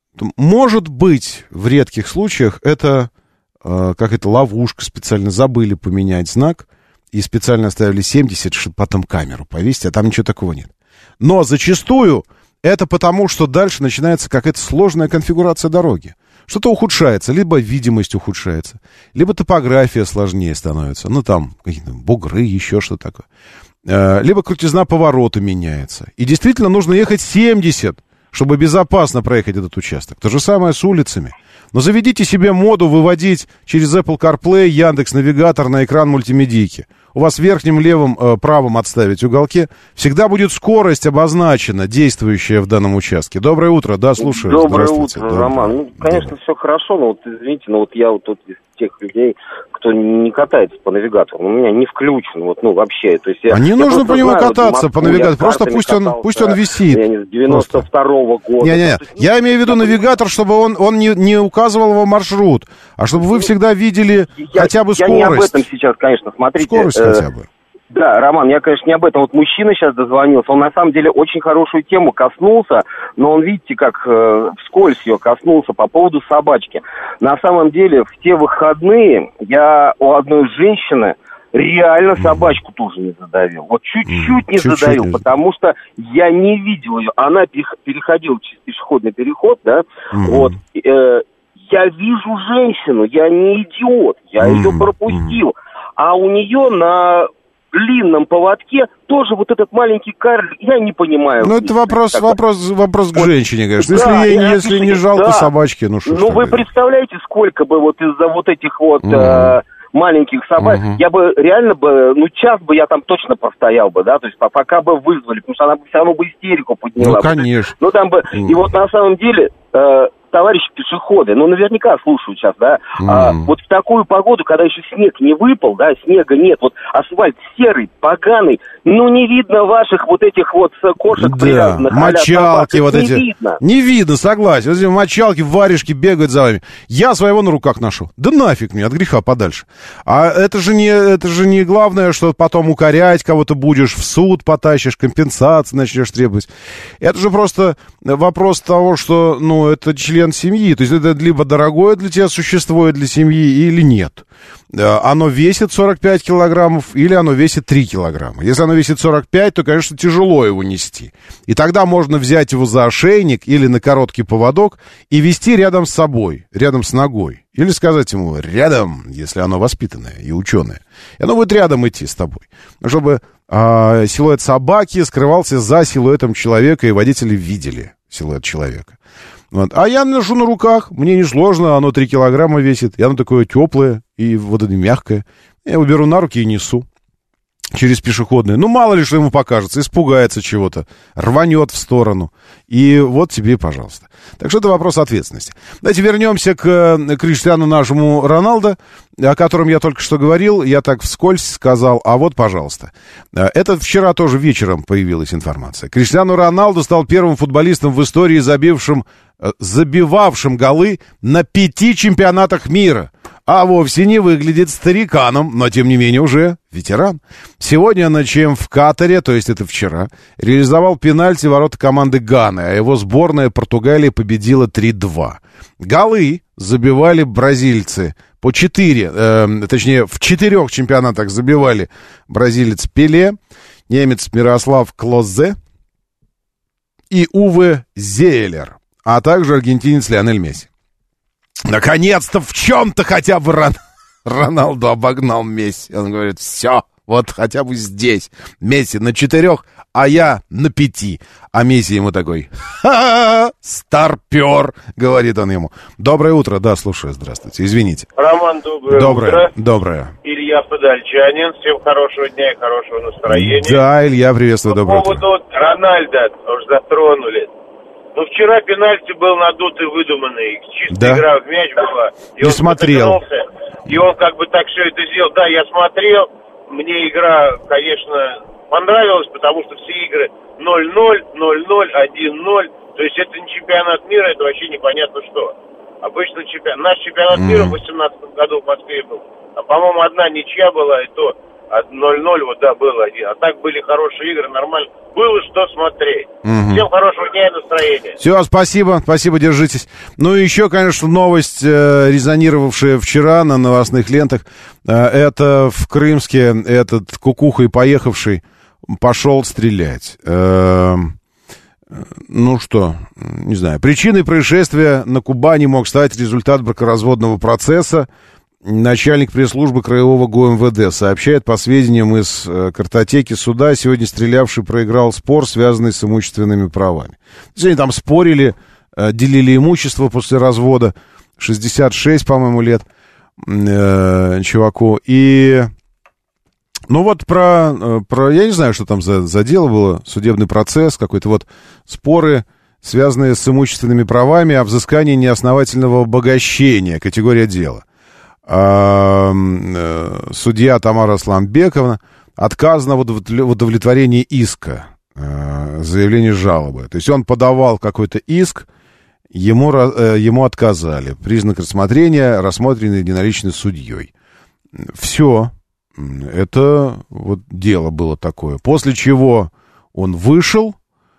может быть, в редких случаях это э, какая-то ловушка, специально забыли поменять знак, и специально оставили семьдесят, чтобы потом камеру повесить, а там ничего такого нет. Но зачастую это потому, что дальше начинается какая-то сложная конфигурация дороги. Что-то ухудшается, либо видимость ухудшается, либо топография сложнее становится, ну там какие-то бугры, еще что-то такое. Либо крутизна поворота меняется. И действительно нужно ехать семьдесят, чтобы безопасно проехать этот участок. То же самое с улицами. Но заведите себе моду выводить через Apple CarPlay, Яндекс.Навигатор на экран мультимедийки. У вас в верхнем левом э, правом отставить уголке всегда будет скорость обозначена, действующая в данном участке. Доброе утро, да, слушаю. Доброе утро, Роман. Ну, конечно, Доброе. Все хорошо, но вот извините, но вот я вот тут из тех людей, кто не катается по навигатору, у меня не включен, вот, ну, вообще. То есть я, а не я нужно по нему знаю, кататься вот, по навигатору, просто пусть он, пусть он висит. Я не с девяносто второго года. Не-не-не, я имею в виду навигатор, чтобы он, он не, не указывал его маршрут, а чтобы вы всегда видели я, хотя бы скорость. Я не об этом сейчас, конечно, смотрите. Скорость э, хотя бы. Да, Роман, я, конечно, не об этом. Вот мужчина сейчас дозвонился, он на самом деле очень хорошую тему коснулся, но он, видите, как э, вскользь ее коснулся по поводу собачки. На самом деле, в те выходные я у одной женщины реально собачку тоже не задавил. Вот чуть-чуть не чуть-чуть задавил, не... потому что я не видел ее. Она переходила через пешеходный переход, да, mm-hmm. вот. Э, я вижу женщину, я не идиот, я mm-hmm. ее пропустил. Mm-hmm. А у нее на длинном поводке тоже вот этот маленький карлик, я не понимаю. Ну, это вопрос, вопрос, вопрос к вот, женщине, конечно. Да, если ей если не жалко да. собачки, ну что ж. Ну, вы представляете, сколько бы вот из-за вот этих вот... Mm-hmm. Э, маленьких собак, uh-huh. я бы реально бы, ну, час бы я там точно простоял бы, да, то есть пока бы вызвали, потому что она бы все равно бы истерику подняла. Ну, конечно. Ну, там бы, uh-huh. и вот на самом деле, э, товарищи пешеходы, ну, наверняка слушают сейчас, да, uh-huh. а, вот в такую погоду, когда еще снег не выпал, да, снега нет, вот асфальт серый, поганый, ну, не видно ваших вот этих вот кошек да. привязанных. Мочалки вот не эти. Видно. Не видно, согласен. Вот эти мочалки, варежки бегают за вами. Я своего на руках ношу. Да нафиг мне, от греха подальше. А это же не, это же не главное, что потом укорять кого-то будешь, в суд потащишь, компенсации начнешь требовать. Это же просто вопрос того, что, ну, это член семьи. То есть это либо дорогое для тебя существо для семьи, или нет. Оно весит сорок пять килограммов, или оно весит три килограмма. Если оно весит сорок пять, то, конечно, тяжело его нести. И тогда можно взять его за ошейник или на короткий поводок и вести рядом с собой, рядом с ногой. Или сказать ему рядом, если оно воспитанное и ученое. И оно будет рядом идти с тобой. Чтобы э, силуэт собаки скрывался за силуэтом человека, и водители видели силуэт человека. Вот. А я ношу на руках, мне не сложно, оно три килограмма весит, и оно такое теплое и вот это мягкое. Я его беру на руки и несу через пешеходные. Ну, мало ли, что ему покажется, испугается чего-то, рванет в сторону. И вот тебе, пожалуйста. Так что это вопрос ответственности. Давайте вернемся к Криштиану нашему Роналдо, о котором я только что говорил. Я так вскользь сказал, а вот, пожалуйста. Это вчера тоже вечером появилась информация. Криштиану Роналдо стал первым футболистом в истории, забившим, забивавшим голы на пяти чемпионатах мира. А вовсе не выглядит стариканом, но, тем не менее, уже ветеран. Сегодня на ЧМ в Катаре, то есть это вчера, реализовал пенальти ворота команды Ганы, а его сборная Португалии победила три-два. Голы забивали бразильцы по четыре, э, точнее, в четырех чемпионатах забивали бразилец Пеле, немец Мирослав Клозе и Уве Зейлер, а также аргентинец Лионель Месси. Наконец-то в чем-то хотя бы Рон... Роналду обогнал Месси. Он говорит, все, вот хотя бы здесь. Месси на четырех, а я на пяти. А Месси ему такой, ха-ха, старпер, говорит он ему. Доброе утро, да, слушаю, здравствуйте, извините. Роман, доброе, доброе утро. Доброе. Илья Подольчанин, всем хорошего дня и хорошего настроения. Да, Илья, приветствую, доброе утро. По поводу Рональда, уж затронули. Ну, вчера пенальти был надутый, выдуманный. Чистая да. игра в мяч была. И Не он смотрел. И он как бы так все это сделал. Да, я смотрел. Мне игра, конечно, понравилась, потому что все игры ноль-ноль, ноль-ноль, один-ноль. То есть это не чемпионат мира, это вообще непонятно что. Обычно чемпионат. Наш чемпионат mm. мира в восемнадцатом году в Москве был. А, по-моему, одна ничья была, и то ноль-ноль, вот да, было один. А так были хорошие игры, нормально. Было что смотреть. Угу. Всем хорошего дня и настроения. Все, спасибо, спасибо, держитесь. Ну и еще, конечно, новость, э, резонировавшая вчера на новостных лентах. Э, это в Крымске этот кукуха и поехавший пошел стрелять. Э, ну что, не знаю. Причиной происшествия на Кубани мог стать результат бракоразводного процесса. Начальник пресс-службы Краевого ГУМВД сообщает, по сведениям из э, картотеки суда, сегодня стрелявший проиграл спор, связанный с имущественными правами. Они там спорили, э, делили имущество после развода, шестьдесят шесть, по-моему, лет э, чуваку. И, ну вот про, э, про, я не знаю, что там за, за дело было, судебный процесс, какой-то вот споры, связанные с имущественными правами, о взыскании неосновательного обогащения, категория дела. Судья Тамара Сламбековна отказано в удовлетворении иска, заявление жалобы. То есть он подавал какой-то иск, ему, ему отказали. Признак рассмотрения рассмотрен единолично судьей. Все. Это вот дело было такое. После чего он вышел,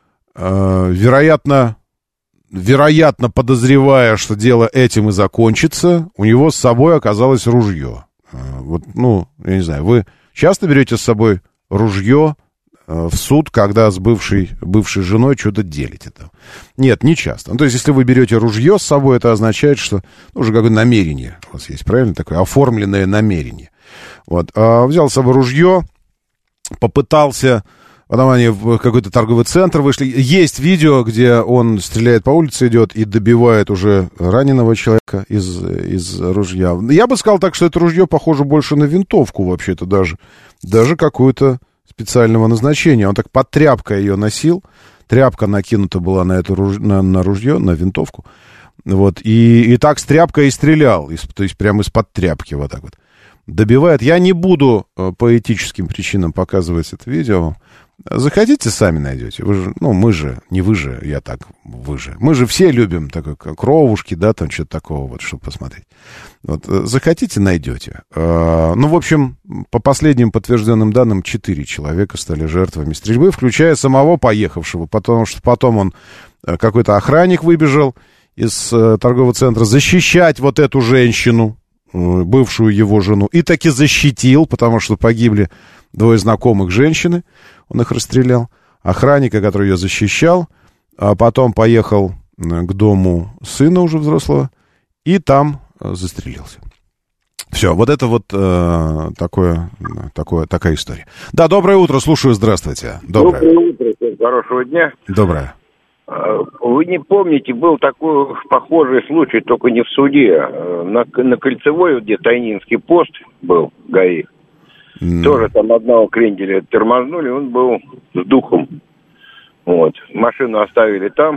вероятно... Вероятно, подозревая, что дело этим и закончится, у него с собой оказалось ружье. Вот, ну, я не знаю, вы часто берете с собой ружье в суд, когда с бывшей, бывшей женой что-то делите там? Нет, не часто. Ну, то есть, если вы берете ружье с собой, это означает, что ну, уже какое-то намерение у вас есть, правильно? Такое оформленное намерение. Вот. А взял с собой ружье, попытался... Потом они в какой-то торговый центр вышли. Есть видео, где он стреляет по улице, идет и добивает уже раненого человека из, из ружья. Я бы сказал так, что это ружье похоже больше на винтовку вообще-то даже. Даже какое-то специального назначения. Он так под тряпкой ее носил. Тряпка накинута была на, это руж... на, на ружье, на винтовку. Вот. И, и так с тряпкой и стрелял. Из, то есть прямо из-под тряпки вот так вот. Добивает. Я не буду по этическим причинам показывать это видео. Заходите, сами найдете. Вы же, ну, мы же, не вы же, я так, вы же. Мы же все любим такое, как кровушки, да, там что-то такого, вот, чтобы посмотреть. Вот, захотите, найдете. Ну, в общем, по последним подтвержденным данным, четыре человека стали жертвами стрельбы, включая самого поехавшего, потому что потом он, какой-то охранник выбежал из торгового центра защищать вот эту женщину, бывшую его жену, и таки защитил, потому что погибли двое знакомых женщины, он их расстрелял, охранника, который ее защищал, а потом поехал к дому сына уже взрослого, и там застрелился. Все, вот это вот э, такое, такое, такая история. Да, доброе утро, слушаю, здравствуйте. Доброе, доброе утро, всем хорошего дня. Доброе. Вы не помните, был такой похожий случай, только не в суде. На, на Кольцевой, где Тайнинский пост был, ГАИ, mm. тоже там одного кренделя тормознули, он был с духом. Вот. Машину оставили там,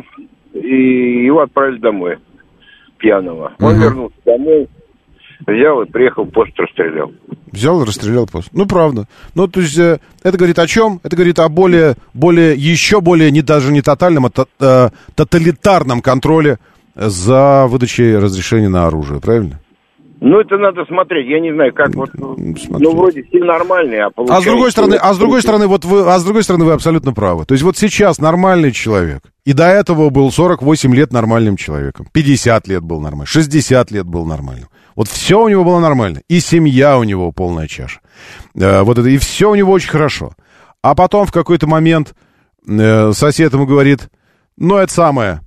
и его отправили домой, пьяного. Он mm-hmm. вернулся домой, взял и приехал, пост расстрелял. Взял и расстрелял пост. Ну, правда. Ну, то есть, э, это говорит о чем? Это говорит о более, более еще более, не даже не тотальном, а то, э, тоталитарном контроле за выдачей разрешения на оружие, правильно? Ну, это надо смотреть. Я не знаю, как вот, смотреть. Ну, вроде все нормальные, а получается... А с другой стороны, а с другой стороны, вот вы, а с другой стороны, вы абсолютно правы. То есть, вот сейчас нормальный человек, и до этого был сорок восемь лет нормальным человеком, пятьдесят лет был нормальным, шестьдесят лет был нормальным. Вот все у него было нормально. И семья у него полная чаша. Э, вот это, и все у него очень хорошо. А потом в какой-то момент э, сосед ему говорит, ну, это самое,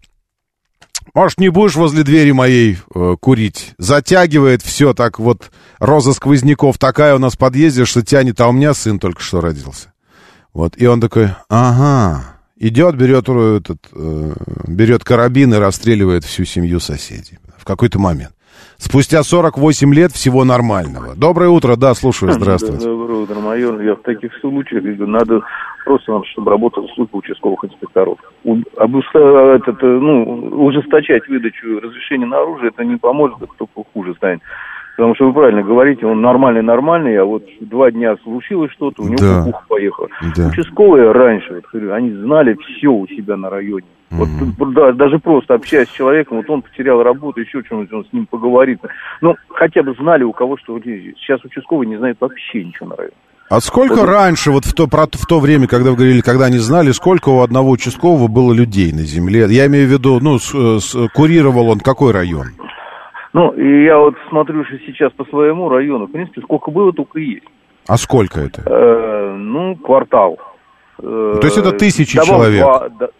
может, не будешь возле двери моей э, курить? Затягивает все так вот, роза сквозняков такая у нас в подъезде, что тянет, а у меня сын только что родился. Вот, и он такой, ага, идет, берет, этот, э, берет карабин и расстреливает всю семью соседей. В какой-то момент. Спустя сорок восемь лет всего нормального. Доброе утро, да, слушаю, здравствуйте. Доброе утро, майор. Я в таких случаях надо просто, чтобы работала служба участковых инспекторов. Этот, ну, ужесточать выдачу разрешения на оружие, это не поможет, это только хуже станет. Потому что вы правильно говорите, он нормальный-нормальный, а вот два дня случилось что-то, у него да. Пух поехал. Да. Участковые раньше, вот, они знали все у себя на районе. Вот, mm-hmm. да, даже просто общаясь с человеком, вот он потерял работу, еще что-нибудь, он с ним поговорит. Ну, хотя бы знали у кого что. Сейчас участковый не знает вообще ничего на районе. А сколько вот раньше, вот в то, про, в то время, когда вы говорили, когда они знали, сколько у одного участкового было людей на земле? Я имею в виду, ну, с, с, курировал он какой район? Ну, и я вот смотрю что сейчас по своему району, в принципе, сколько было, только и есть. А сколько это? Э, ну, квартал. Э, То есть это тысячи человек? Два, да,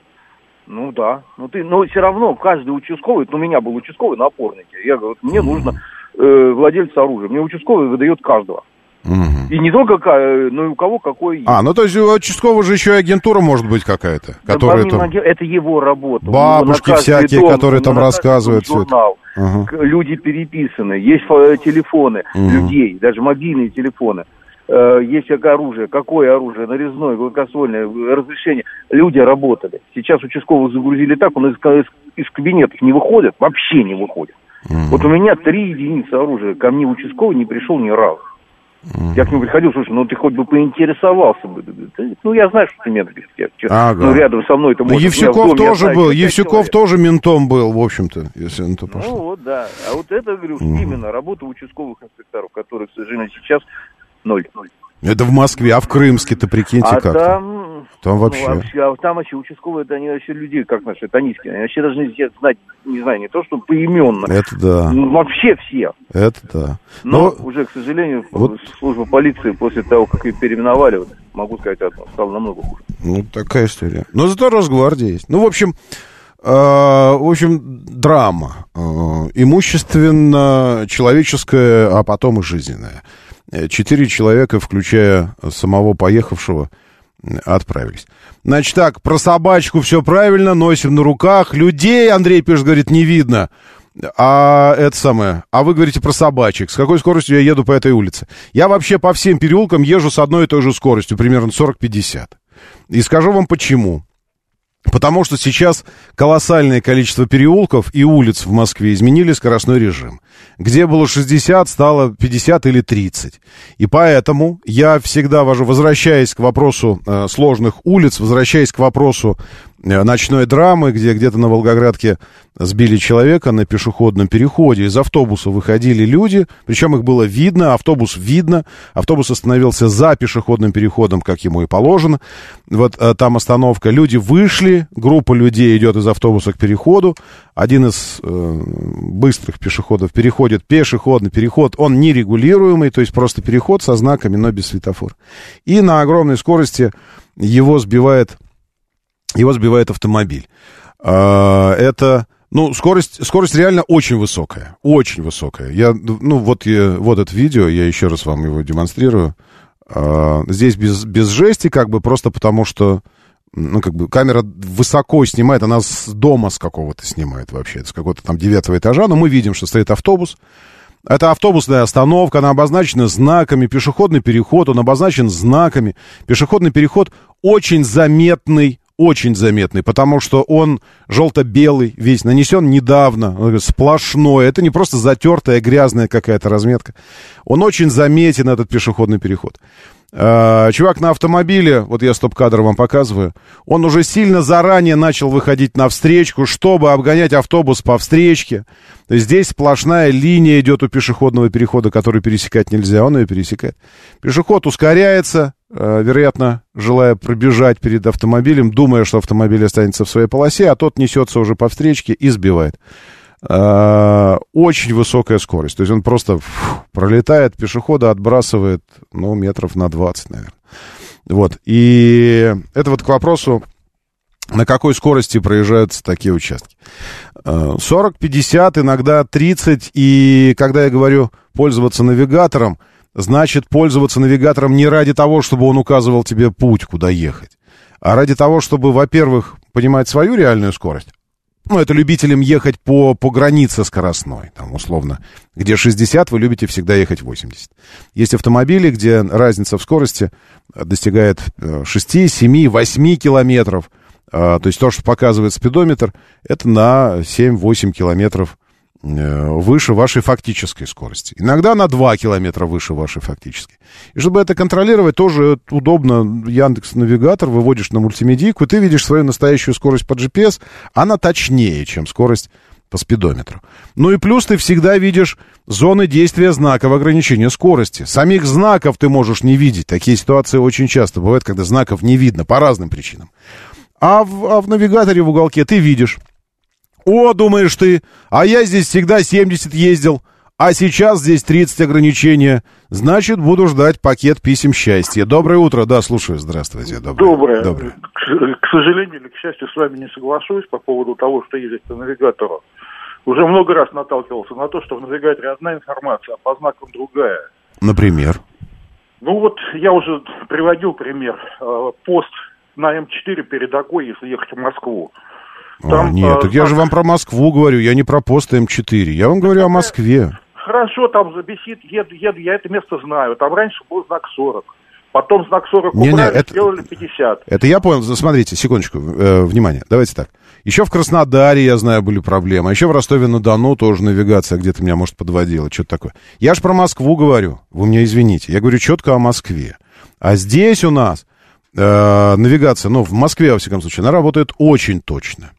ну да. Ну, ты, но все равно каждый участковый, ну, у меня был участковый на опорнике. Я говорю, мне mm. нужно э, владелец оружия. Мне участковый выдает каждого. Mm-hmm. И не только, но и у кого какой есть. А, ну то есть у участкового же еще и агентура может быть какая-то. Да, которая помимо, там... Это его работа. Бабушки всякие, дом, которые там рассказывают. Журнал. Uh-huh. Люди переписаны, есть телефоны uh-huh. людей, даже мобильные телефоны. Есть оружие, какое оружие, нарезное, гладкоствольное, разрешение. Люди работали. Сейчас участковых загрузили так, он из, из, из кабинетов не выходит, вообще не выходит. Uh-huh. Вот у меня три единицы оружия, ко мне участковый не пришел ни разу. Mm-hmm. Я к нему приходил, слушай, ну ты хоть бы поинтересовался бы. Ну я знаю, что ты мент. Ага. Ну рядом со мной это может. Евсюков тоже знаю, был, Евсюков тоже ментом был, в общем-то, если на то пошло. Ну вот, да. А вот это, говорю, mm-hmm. именно работа участковых инспекторов, которые, к сожалению, сейчас ноль. Это в Москве, а в Крымске-то, прикиньте, а как там, там вообще. Ну, вообще. А там вообще участковые, это они вообще люди, как наши, это низкие. Они вообще должны знать, не знаю, не то, что поименно. Это да. Ну, вообще все. Это да. Но, Но уже, к сожалению, вот... служба полиции после того, как ее переименовали, вот, могу сказать одно, стало намного хуже. Ну, такая история. Но зато Росгвардия есть. Ну, в общем, э, в общем, драма. Э, имущественно, человеческая, а потом и жизненная. Четыре человека, включая самого поехавшего, отправились. Значит так, про собачку все правильно, носим на руках. Людей, Андрей пишет, говорит, не видно. А это самое, а вы говорите про собачек. С какой скоростью я еду по этой улице? Я вообще по всем переулкам езжу с одной и той же скоростью, примерно сорок-пятьдесят. И скажу вам почему. Потому что сейчас колоссальное количество переулков и улиц в Москве изменили скоростной режим. Где было шестьдесят, стало пятьдесят или тридцать. И поэтому я всегда вожу, возвращаясь к вопросу э, сложных улиц, возвращаясь к вопросу э, ночной драмы, где где-то на Волгоградке сбили человека на пешеходном переходе. Из автобуса выходили люди, причем их было видно, автобус видно. Автобус остановился за пешеходным переходом, как ему и положено. Вот э, там остановка. Люди вышли, группа людей идет из автобуса к переходу. Один из э, быстрых пешеходов переходит пешеходный переход. Он нерегулируемый, то есть просто переход со знаками, но без светофора. И на огромной скорости его сбивает, его сбивает автомобиль. Э, это... Ну, скорость, скорость реально очень высокая. Очень высокая. Я, ну, вот, я, вот это видео, я еще раз вам его демонстрирую. А, здесь без, без жести, как бы, просто потому что, ну, как бы камера высоко снимает, она с дома с какого-то снимает вообще, с какого-то там девятого этажа, но мы видим, что стоит автобус. Это автобусная остановка, она обозначена знаками, пешеходный переход, он обозначен знаками. Пешеходный переход очень заметный, очень заметный, потому что он желто-белый, весь нанесен недавно, сплошной. Это не просто затертая, грязная какая-то разметка. Он очень заметен, этот пешеходный переход. Чувак на автомобиле, вот я стоп-кадр вам показываю, он уже сильно заранее начал выходить на встречку, чтобы обгонять автобус по встречке. То есть здесь сплошная линия идет у пешеходного перехода, который пересекать нельзя, он ее пересекает. Пешеход ускоряется, вероятно, желая пробежать перед автомобилем, думая, что автомобиль останется в своей полосе, а тот несется уже по встречке и сбивает. Очень высокая скорость. То есть он просто фу, пролетает пешехода, отбрасывает, ну, метров на двадцать, наверное. Вот. И это вот к вопросу, на какой скорости проезжаются такие участки. сорок, пятьдесят, иногда тридцать. И когда я говорю пользоваться навигатором, значит пользоваться навигатором не ради того, чтобы он указывал тебе путь, куда ехать, а ради того, чтобы, во-первых, понимать свою реальную скорость. Ну, это любителям ехать по, по границе скоростной, там, условно. Где шестьдесят, вы любите всегда ехать восемьдесят. Есть автомобили, где разница в скорости достигает шесть, семь, восемь километров. То есть то, что показывает спидометр, это на семь-восемь километров выше вашей фактической скорости. Иногда на два километра выше вашей фактической. И чтобы это контролировать, тоже удобно. Яндекс.Навигатор выводишь на мультимедийку, и ты видишь свою настоящую скорость по джи пи эс. Она точнее, чем скорость по спидометру. Ну и плюс ты всегда видишь зоны действия знаков ограничения скорости. Самих знаков ты можешь не видеть. Такие ситуации очень часто бывают, когда знаков не видно по разным причинам. А в, а в навигаторе в уголке ты видишь. О, думаешь ты, а я здесь всегда семьдесят ездил, а сейчас здесь тридцать ограничения. Значит, буду ждать пакет писем счастья. Доброе утро, да, слушаю, здравствуйте. Доброе. Доброе. Доброе. К, к сожалению или к счастью, с вами не соглашусь по поводу того, что ездить по навигатору. Уже много раз наталкивался на то, что в навигаторе одна информация, а по знакам другая. Например? Ну вот, я уже приводил пример. Пост на эм четыре перед Окой, если ехать в Москву. Там, а, нет, а, так я же вам про Москву говорю, я не про пост эм четыре, я вам говорю о Москве. Хорошо, там забесит, еду, еду, я это место знаю. Там раньше был знак сорок, потом знак сорок не, убрали, не, это, сделали пятьдесят. Это я понял, смотрите, секундочку, э, внимание, давайте так. Еще в Краснодаре, я знаю, были проблемы, а еще в Ростове-на-Дону тоже навигация где-то меня, может, подводила, что-то такое. Я ж про Москву говорю, вы меня извините, я говорю четко о Москве. А здесь у нас э, навигация, ну, в Москве, во всяком случае, она работает очень точно.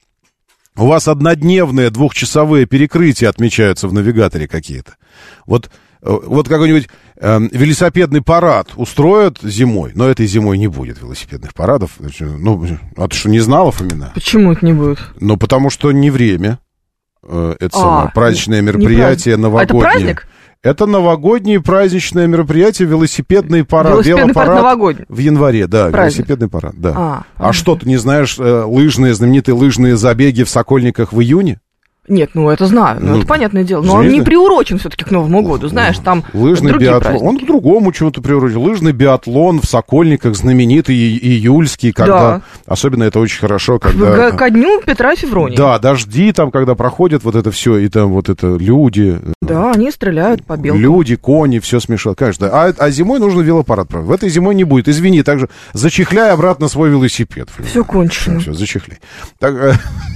У вас однодневные двухчасовые перекрытия отмечаются в навигаторе какие-то. Вот, вот какой-нибудь э, велосипедный парад устроят зимой, но этой зимой не будет велосипедных парадов. Ну, а ты что, не знала, Фомина? Почему это не будет? Ну, потому что не время. Э, это а, самое праздничное мероприятие, новогоднее. А это праздник? Это новогоднее праздничное мероприятие, велосипедный парад. Велосипедный парад новогодний. В январе, да, праздник. Велосипедный парад, да. А, а что, ты не знаешь э, лыжные, знаменитые лыжные забеги в Сокольниках в июне? Нет, ну это знаю, ну, ну это понятное дело. Но он не приурочен все-таки к Новому году, знаешь, там лыжный другие биатлон. праздники. Он к другому чему-то приурочен. Лыжный биатлон в Сокольниках, знаменитый и- июльский, когда... Да. Особенно это очень хорошо, когда... К- ко дню Петра и Февронии. Да, дожди там, когда проходят вот это все, и там вот это люди... Да, они стреляют по белкам. Люди, кони, все смешно, конечно. А, а зимой нужно велопарад, правда. В этой зимой не будет. Извини, также зачехляй обратно свой велосипед. Все кончено. Все, зачехляй. Так,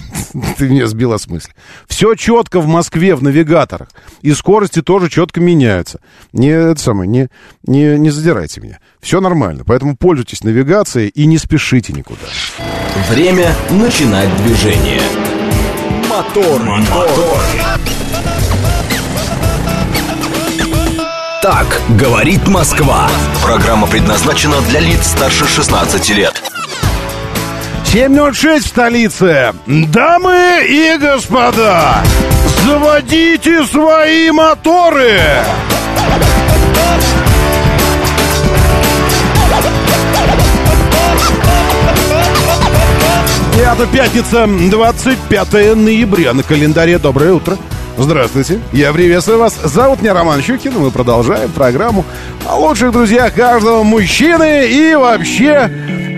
ты меня сбила с мысли. Все четко в Москве, в навигаторах. И скорости тоже четко меняются. Не, это самое, не, не, не задирайте меня. Все нормально. Поэтому пользуйтесь навигацией и не спешите никуда. Время начинать движение. Мотор, мотор. Так говорит Москва. Программа предназначена для лиц старше шестнадцати лет. семь ноль шесть в столице. Дамы и господа, заводите свои моторы. Это пятница, двадцать пятое ноября на календаре. Доброе утро. Здравствуйте, я приветствую вас. Зовут меня Роман Щукин. Мы продолжаем программу о лучших друзьях каждого мужчины и вообще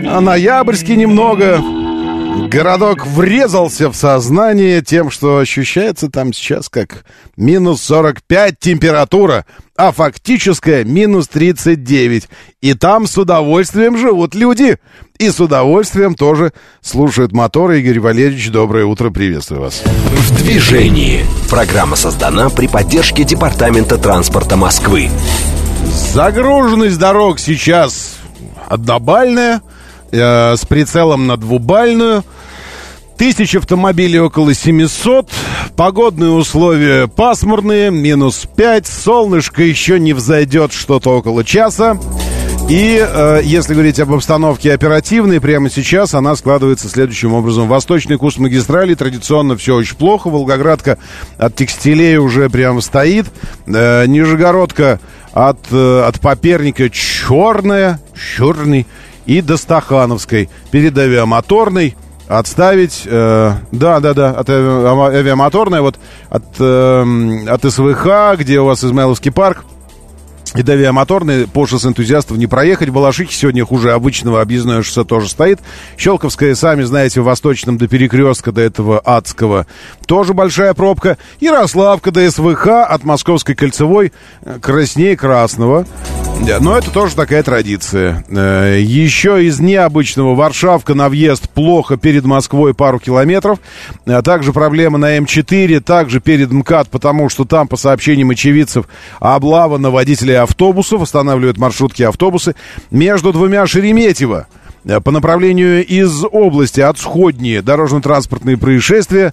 А Ноябрьске немного. Городок врезался в сознание тем, что ощущается там сейчас как минус сорок пять температура, а фактическая минус тридцать девять. И там с удовольствием живут люди. И с удовольствием тоже слушают моторы. Игорь Валерьевич, доброе утро, приветствую вас. В движении. Программа создана при поддержке Департамента транспорта Москвы. Загруженность дорог сейчас однобальная, э, с прицелом на двубальную. Тысяч автомобилей около семисот. Погодные условия пасмурные, минус пять. Солнышко еще не взойдет, что-то около часа. И э, если говорить об обстановке оперативной, прямо сейчас она складывается следующим образом. Восточный курс магистрали традиционно все очень плохо. Волгоградка от Текстилей уже прямо стоит. Э, Нижегородка от, э, от Поперника черная, черный. И до Стахановской перед Авиамоторной отставить, э, да, да, да, от ави, Авиамоторной, вот от, э, от СВХ, где у вас Измайловский парк, и до Авиамоторной по шоссе энтузиастов не проехать. Балашихи сегодня хуже обычного, объездное шоссе тоже стоит. Щелковская, сами знаете, в Восточном до перекрестка, до этого адского, тоже большая пробка. Ярославка до СВХ от Московской кольцевой краснее красного. Но это тоже такая традиция. Еще из необычного: Варшавка на въезд плохо перед Москвой пару километров. Также проблема на эм четыре, также перед МКАД, потому что там, по сообщениям очевидцев, облава на водителей автобусов, останавливают маршрутки и автобусы. Между двумя Шереметьево по направлению из области от Сходни дорожно-транспортные происшествия.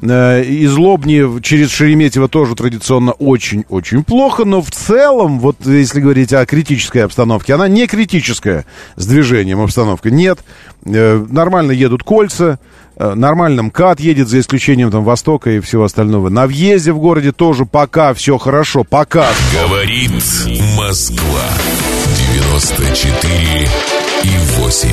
Из Лобни через Шереметьево тоже традиционно очень-очень плохо. Но в целом, вот если говорить о критической обстановке, она не критическая с движением обстановка. Нет, нормально едут кольца, нормально МКАД едет, за исключением там Востока и всего остального. На въезде в городе тоже пока все хорошо, пока. Говорит Москва. девяносто четыре и восемь.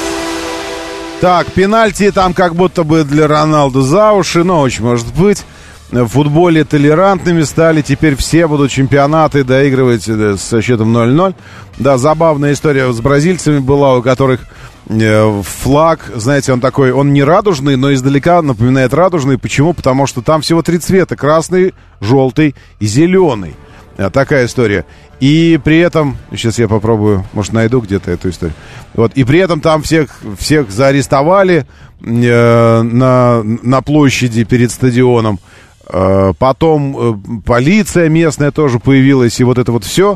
Так, пенальти там как будто бы для Роналду за уши, но очень может быть. В футболе толерантными стали, теперь все будут чемпионаты доигрывать со счетом ноль ноль. Да, забавная история с бразильцами была, у которых э, флаг, знаете, он такой, он не радужный, но издалека напоминает радужный. Почему? Потому что там всего три цвета: красный, желтый и зеленый. Такая история. И при этом, сейчас я попробую, может, найду где-то эту историю. Вот, и при этом там всех, всех заарестовали э, на, на площади перед стадионом. Э, потом э, полиция местная тоже появилась, и вот это вот все.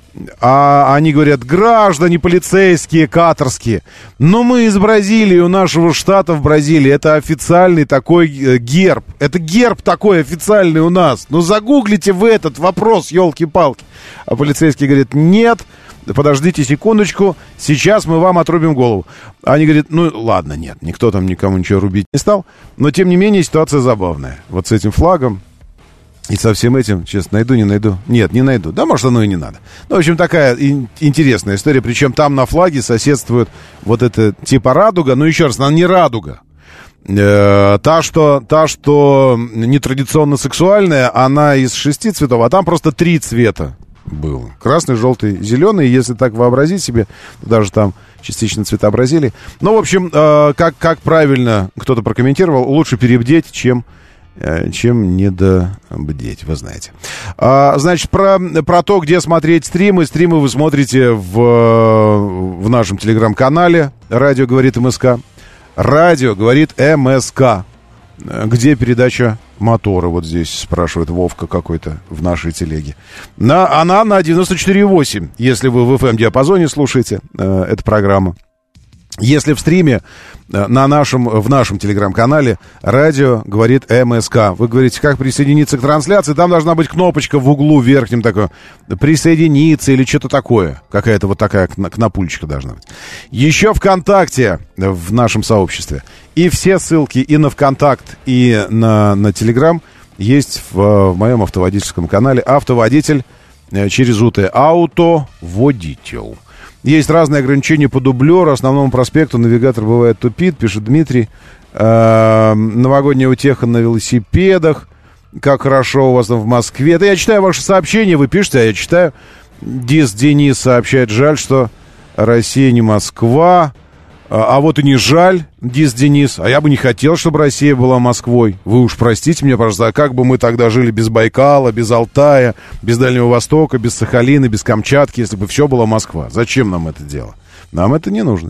А они говорят: граждане полицейские, катарские. Но мы из Бразилии, у нашего штата в Бразилии, это официальный такой э, герб. Это герб такой официальный у нас. Ну загуглите вы этот вопрос, елки-палки. А полицейские говорят: нет, подождите секундочку, сейчас мы вам отрубим голову. Они говорят: ну ладно, нет, никто там никому ничего рубить не стал. Но тем не менее ситуация забавная. Вот с этим флагом и со всем этим, сейчас найду, не найду. Нет, не найду. Да, может, оно и не надо. Ну, в общем, такая ин- интересная история. Причем там на флаге соседствует вот это типа радуга. Ну, еще раз, она не радуга. Э-э- та, что, та, что нетрадиционно сексуальная, она из шести цветов, а там просто три цвета было. Красный, желтый, зеленый. Если так вообразить себе, даже там частично цветообразили. Ну, в общем, э- как, как правильно кто-то прокомментировал, лучше перебдеть, чем... чем недобдеть, вы знаете. А, значит, про, про то, где смотреть стримы. Стримы вы смотрите в, в нашем телеграм-канале «Радио говорит МСК». «Радио говорит МСК». Где передача мотора? Вот здесь спрашивает Вовка какой-то в нашей телеге. На, она на девяносто четыре и восемь, если вы в эф эм-диапазоне слушаете э, эту программу. Если в стриме на нашем, в нашем телеграм-канале «Радио говорит МСК», вы говорите, как присоединиться к трансляции, там должна быть кнопочка в углу верхнем такой, «Присоединиться» или что-то такое. Какая-то вот такая кнопульчика должна быть. Еще ВКонтакте в нашем сообществе. И все ссылки и на ВКонтакт, и на, на Телеграм есть в, в моем автоводительском канале «Автоводитель» через УТ «Автоводитель». Есть разные ограничения по дублеру, основному проспекту навигатор бывает тупит, пишет Дмитрий. Э-э- новогодняя утеха на велосипедах. Как хорошо у вас там в Москве. Это я читаю ваши сообщения, вы пишете, а я читаю. Дис Денис сообщает: жаль, что Россия не Москва. А, а вот и не жаль, Дис Денис, а я бы не хотел, чтобы Россия была Москвой. Вы уж простите меня, пожалуйста, а как бы мы тогда жили без Байкала, без Алтая, без Дальнего Востока, без Сахалина, без Камчатки, если бы все было Москва? Зачем нам это дело? Нам это не нужно.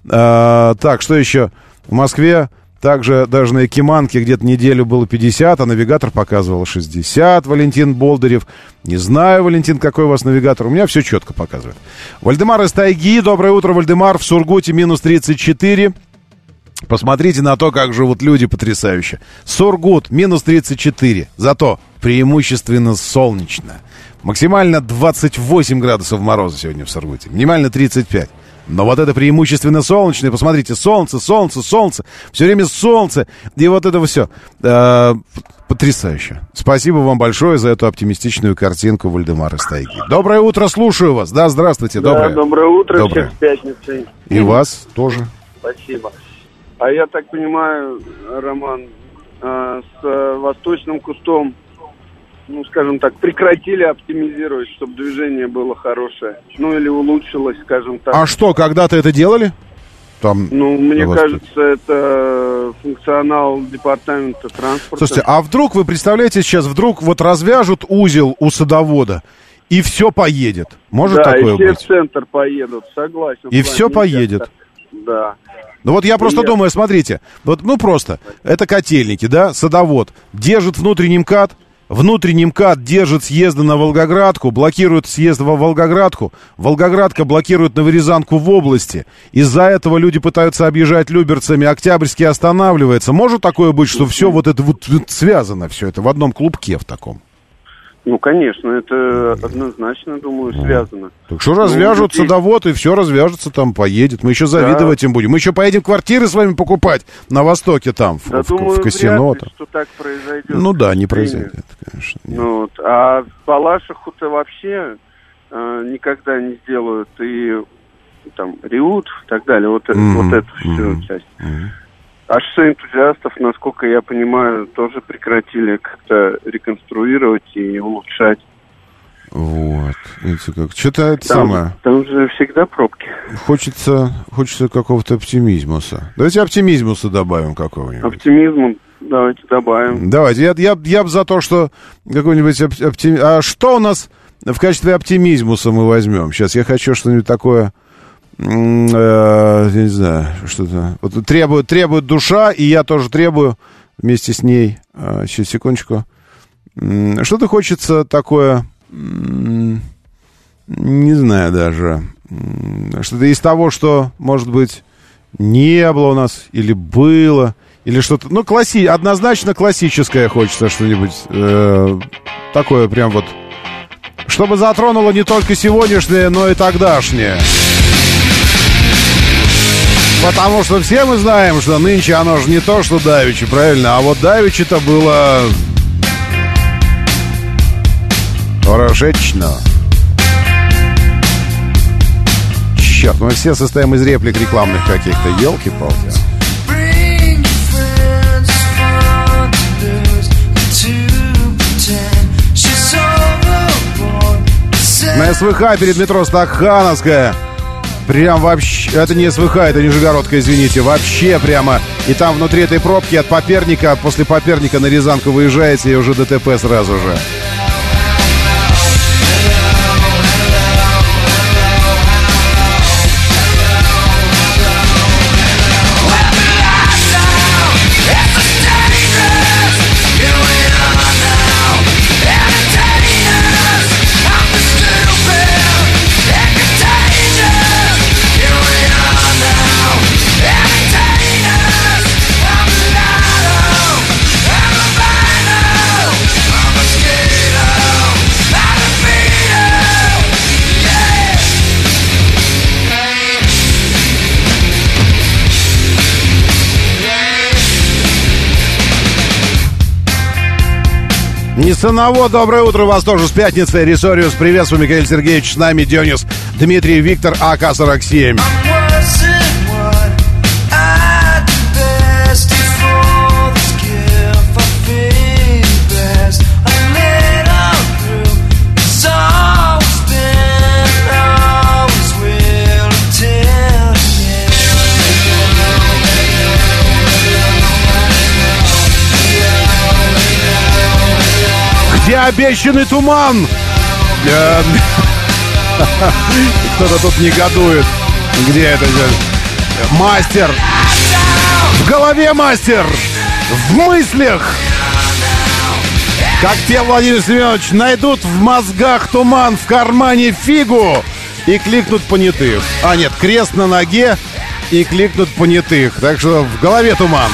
А, так, что еще? В Москве также даже на Якиманке где-то неделю было пятьдесят, а навигатор показывал шестьдесят, Валентин Болдырев. Не знаю, Валентин, какой у вас навигатор. У меня все четко показывает. Вальдемар из тайги. Доброе утро, Вальдемар. В Сургуте минус тридцать четыре. Посмотрите на то, как живут люди потрясающе. Сургут минус тридцать четыре. Зато преимущественно солнечно. Максимально двадцать восемь градусов мороза сегодня в Сургуте. Минимально тридцать пять. Но вот это преимущественно солнечное, посмотрите, солнце, солнце, солнце, все время солнце, и вот это все. Э, потрясающе. Спасибо вам большое за эту оптимистичную картинку, Вальдемар из тайги. Доброе утро, слушаю вас. Да, здравствуйте, доброе. Да, доброе утро, доброе. Всех с пятницей. И вас тоже. Спасибо. А я так понимаю, Роман, э, с э, Восточным кустом, ну, скажем так, прекратили оптимизировать, чтобы движение было хорошее. Ну, или улучшилось, скажем так. А что, когда-то это делали? Там, ну, мне кажется, это функционал департамента транспорта. Слушайте, а вдруг, вы представляете, сейчас вдруг вот развяжут узел у садовода, и все поедет? Может да, такое быть? Да, и все быть? в центр поедут, согласен. И все поедет? Так. Да. Ну вот я просто я... думаю, смотрите, вот, ну просто, это котельники, да, садовод держит внутренний МКАД, внутренний МКАД держит съезды на Волгоградку, блокирует съезд во Волгоградку, Волгоградка блокирует Новорязанку в области. Из-за этого люди пытаются объезжать Люберцами, Октябрьский останавливается. Может такое быть, что все вот это вот связано, все это в одном клубке в таком? Ну, конечно, это однозначно, думаю, связано. Так что развяжут ну, садовод, и все развяжется, там поедет. Мы еще завидовать да. им будем. Мы еще поедем квартиры с вами покупать на Востоке там, да, в, думаю, в казино. Вряд ли, что так произойдет. Ну да, не произойдет, конечно. Ну, вот. А в Балашиху-то вообще э, никогда не сделают. И там Риут и так далее. Вот, mm-hmm. вот эту всю mm-hmm. часть. Mm-hmm. А шоссе энтузиастов, насколько я понимаю, тоже прекратили как-то реконструировать и улучшать. Вот. Это как... Что-то это там, самое... Там же всегда пробки. Хочется, хочется какого-то оптимизмуса. Давайте оптимизмуса добавим какого-нибудь. Оптимизму давайте добавим. Давайте. Я, я, я бы за то, что какой-нибудь оптимизм... А что у нас в качестве оптимизмуса мы возьмем? Сейчас я хочу что-нибудь такое... Я не знаю, что-то вот требует, требует душа, и я тоже требую вместе с ней. Сейчас, секундочку. Что-то хочется такое, не знаю даже, что-то из того, что, может быть, не было у нас, или было, или что-то, ну, класси... однозначно классическое хочется что-нибудь э, такое прям вот, чтобы затронуло не только сегодняшнее, но и тогдашнее. Потому что все мы знаем, что нынче оно же не то, что давеча, правильно? А вот давеча-то было... хорошечно. Черт, мы все состоим из реплик рекламных каких-то. Елки-палки. На СВХ перед метро Стахановская. Прям вообще, это не СВХ, это Нижегородка, извините, вообще прямо. И там внутри этой пробки от Поперника, после Поперника на Рязанку выезжаете, и уже ДТП сразу же. Несаново, доброе утро, вас тоже с пятницы. Ресориус, приветствую, Михаил Сергеевич, с нами Дионис, Дмитрий, Виктор, А К сорок семь. необещанный туман. Кто-то тут негодует. Где это? Мастер. В голове мастер. В мыслях. Как те, Владимир Семенович, найдут в мозгах туман, в кармане фигу и кликнут понятых. А нет, крест на ноге и кликнут понятых. Так что в голове туман.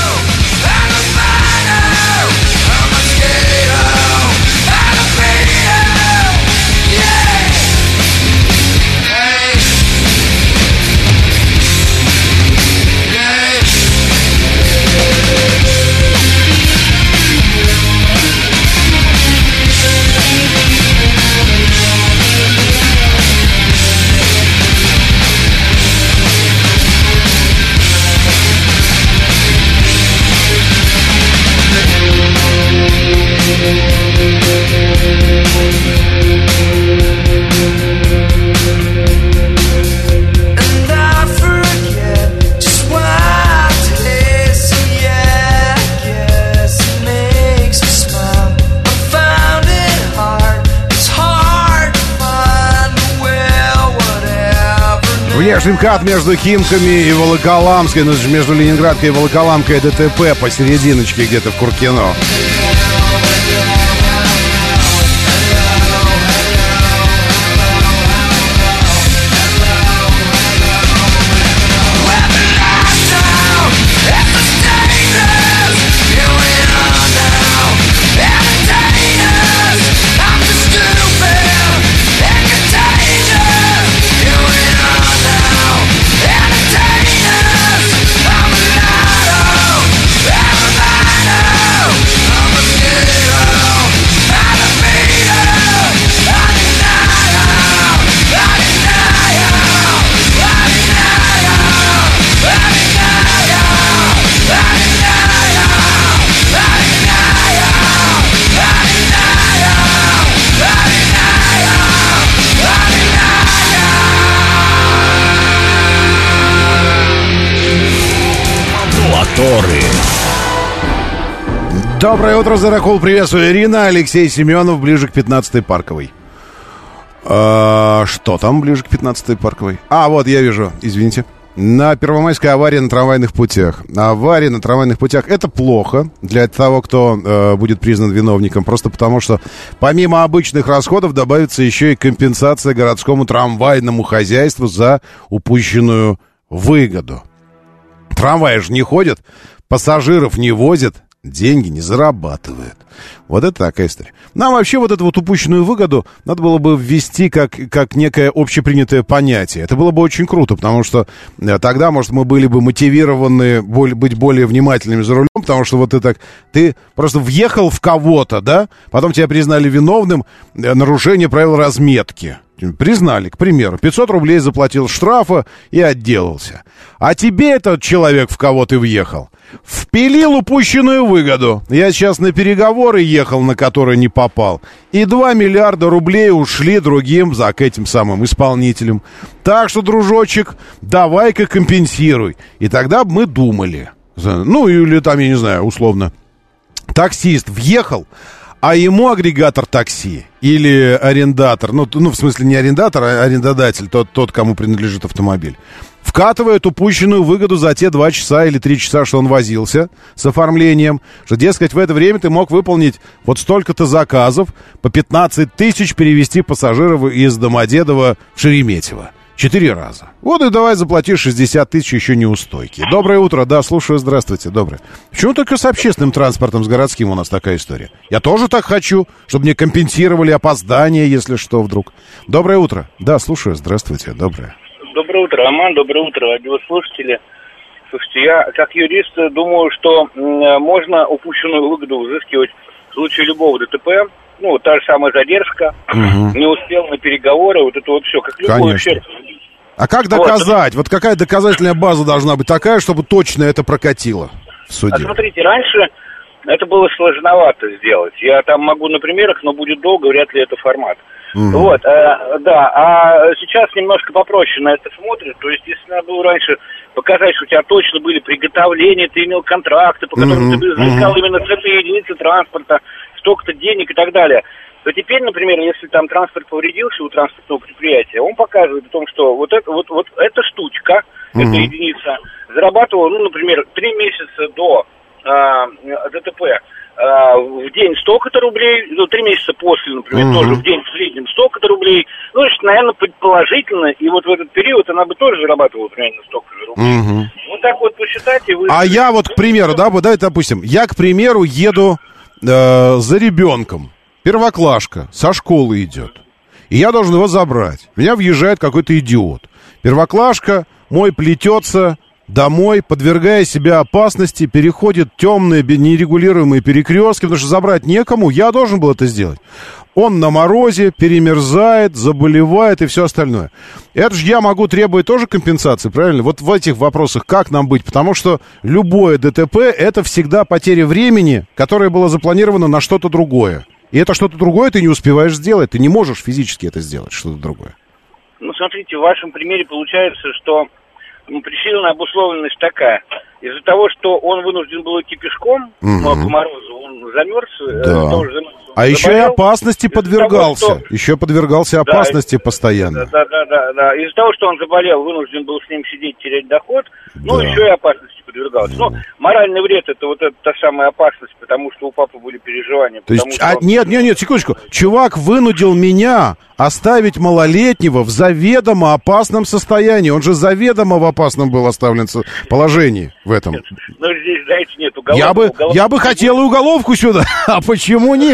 Внешний МКАД между Химками и Волоколамской, ну, между Ленинградкой и Волоколамкой ДТП посерединочке где-то в Куркино. Доброе утро, Заракул. Приветствую, Ирина. Алексей Семенов, ближе к пятнадцатой Парковой. А, что там ближе к пятнадцатой Парковой? А, вот, я вижу, извините. На Первомайской авария на трамвайных путях. Авария на трамвайных путях — это плохо для того, кто э, будет признан виновником. Просто потому, что помимо обычных расходов добавится еще и компенсация городскому трамвайному хозяйству за упущенную выгоду. Трамваи же не ходят, пассажиров не возят, деньги не зарабатывают. Вот это такая история. Нам вообще вот эту вот упущенную выгоду надо было бы ввести как, как некое общепринятое понятие. Это было бы очень круто, потому что тогда, может, мы были бы мотивированы более, быть более внимательными за рулем, потому что вот ты так, ты просто въехал в кого-то, да, потом тебя признали виновным нарушение правил разметки. Признали, к примеру, пятьсот рублей заплатил штрафа и отделался. А тебе этот человек, в кого ты въехал, впилил упущенную выгоду. Я сейчас на переговоры ехал, на которые не попал. И два миллиарда рублей ушли другим, за к этим самым исполнителям. Так что, дружочек, давай-ка компенсируй. И тогда бы мы думали. Ну, или там, я не знаю, условно, таксист въехал, а ему агрегатор такси или арендатор, ну, ну в смысле не арендатор, а арендодатель, тот, тот, кому принадлежит автомобиль, вкатывает упущенную выгоду за те два часа или три часа, что он возился с оформлением, что, дескать, в это время ты мог выполнить вот столько-то заказов, по пятнадцать тысяч перевести пассажиров из Домодедово в Шереметьево. Четыре раза. Вот и давай заплатишь шестьдесят тысяч еще неустойки. Доброе утро, да, слушаю, здравствуйте, доброе. Почему только с общественным транспортом, с городским у нас такая история? Я тоже так хочу, чтобы мне компенсировали опоздание, если что, вдруг. Доброе утро, да, слушаю, здравствуйте, доброе. Доброе утро, Роман, доброе утро, радиослушатели. Слушайте, я как юрист думаю, что м- можно упущенную выгоду взыскивать в случае любого ДТП. Ну, та же самая задержка, угу. Не успел на переговоры, вот это вот все, как любой ущерб. А как доказать? Вот. вот какая доказательная база должна быть такая, чтобы точно это прокатило в суде? А смотрите, раньше это было сложновато сделать. Я там могу на примерах, но будет долго, вряд ли это формат. Угу. Вот, э, да, а сейчас немножко попроще на это смотрят. То есть, если надо было раньше показать, что у тебя точно были приготовления, ты имел контракты, по которым угу. ты извлекал угу. именно с этой единицы транспорта столько-то денег и так далее. То теперь, например, если там транспорт повредился у транспортного предприятия, он показывает о том, что вот это вот, вот эта штучка, mm-hmm. эта единица, зарабатывала, ну, например, три месяца до а, ДТП а, в день столько-то рублей, ну, три месяца после, например, mm-hmm. тоже в день в среднем столько-то рублей. Ну, значит, наверное, предположительно, и вот в этот период она бы тоже зарабатывала примерно столько же рублей. Mm-hmm. Вот так вот посчитать и вы... А я вот, к примеру, да, вот давайте допустим, я, к примеру, еду э, за ребенком. Первоклашка со школы идет. И я должен его забрать. В меня въезжает какой-то идиот. Первоклашка мой плетется домой, подвергая себя опасности, переходит темные, нерегулируемые перекрестки, потому что забрать некому, я должен был это сделать. Он на морозе, перемерзает, заболевает и все остальное. Это же я могу требовать тоже компенсации, правильно? Вот в этих вопросах как нам быть? Потому что любое ДТП — это всегда потеря времени, которое было запланировано на что-то другое. И это что-то другое ты не успеваешь сделать. Ты не можешь физически это сделать, что-то другое. Ну, смотрите, в вашем примере получается, что ну, причинная обусловленность такая. Из-за того, что он вынужден был идти пешком mm-hmm. по морозу, он замерз, да. тоже замерз. А заболел. еще и опасности из-за подвергался. Того, что... Еще подвергался опасности да, Да, постоянно. да, да, да, да. Из-за того, что он заболел, вынужден был с ним сидеть, терять доход, ну, да. еще и опасности подвергался. Ну, моральный вред — это вот эта та самая опасность, потому что у папы были переживания. То есть, что а, он... нет, нет, нет, секундочку. Чувак вынудил меня оставить малолетнего в заведомо опасном состоянии. Он же заведомо в опасном был оставлен положении в этом. Нет. Ну, здесь, знаете, нет уголовки. Я бы, уголовки. Я бы хотел и уголовку сюда, а почему нет?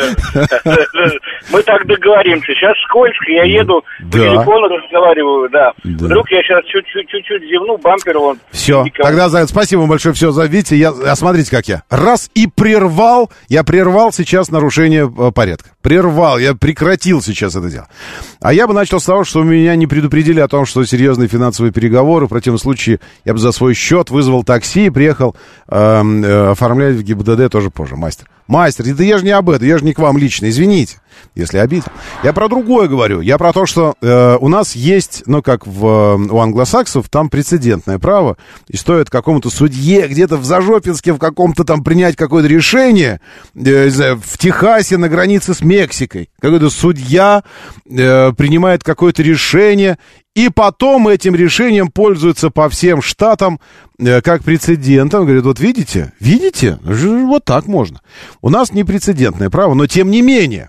Мы так договоримся. Сейчас скользко, я еду, по телефону разговариваю, да. Вдруг я сейчас чуть-чуть зевну, бампер вон. Все, тогда, Заяц, спасибо вам большое, все, видите, я, а смотрите, как я. Раз и прервал, я прервал сейчас нарушение порядка. Прервал, я прекратил сейчас это дело. А я бы начал с того, что меня не предупредили о том, что серьезные финансовые переговоры. В противном случае я бы за свой счет вызвал такси и приехал э, э, оформлять в ГИБДД тоже позже. Мастер. Мастер, да я же не об этом, я же не к вам лично, извините, если обидел. Я про другое говорю. Я про то, что э, у нас есть, ну, как в, у англосаксов, там прецедентное право, и стоит какому-то судье где-то в Зажопинске в каком-то там принять какое-то решение, э, в Техасе на границе с Мексикой. Какой-то судья э, принимает какое-то решение, и потом этим решением пользуются по всем штатам э, как прецедентом. Говорят, вот видите, видите, вот так можно. У нас не прецедентное право, но тем не менее.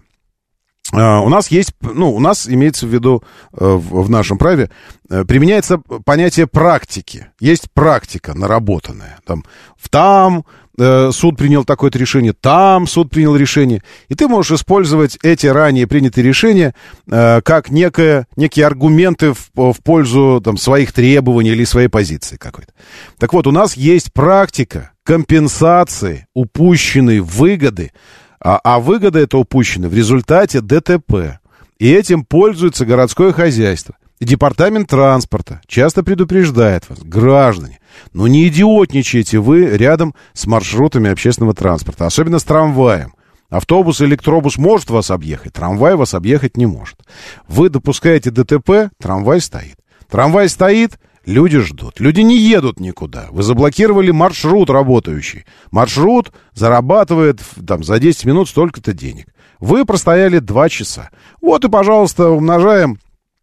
Uh, у нас есть, ну, у нас имеется в виду uh, в, в нашем праве uh, применяется понятие практики. Есть практика наработанная. Там, в там uh, суд принял такое-то решение, там суд принял решение. И ты можешь использовать эти ранее принятые решения uh, как некое, некие аргументы в, в пользу там, своих требований или своей позиции какой-то. Так вот, у нас есть практика компенсации упущенной выгоды. А, а выгода это упущена в результате ДТП. И этим пользуется городское хозяйство. И департамент транспорта часто предупреждает вас, граждане, ну не идиотничайте вы рядом с маршрутами общественного транспорта, особенно с трамваем. Автобус или электробус может вас объехать, трамвай вас объехать не может. Вы допускаете ДТП, трамвай стоит. Трамвай стоит, люди ждут. Люди не едут никуда. Вы заблокировали маршрут работающий. Маршрут зарабатывает там, за десять минут столько-то денег. Вы простояли два часа. Вот и, пожалуйста, умножаем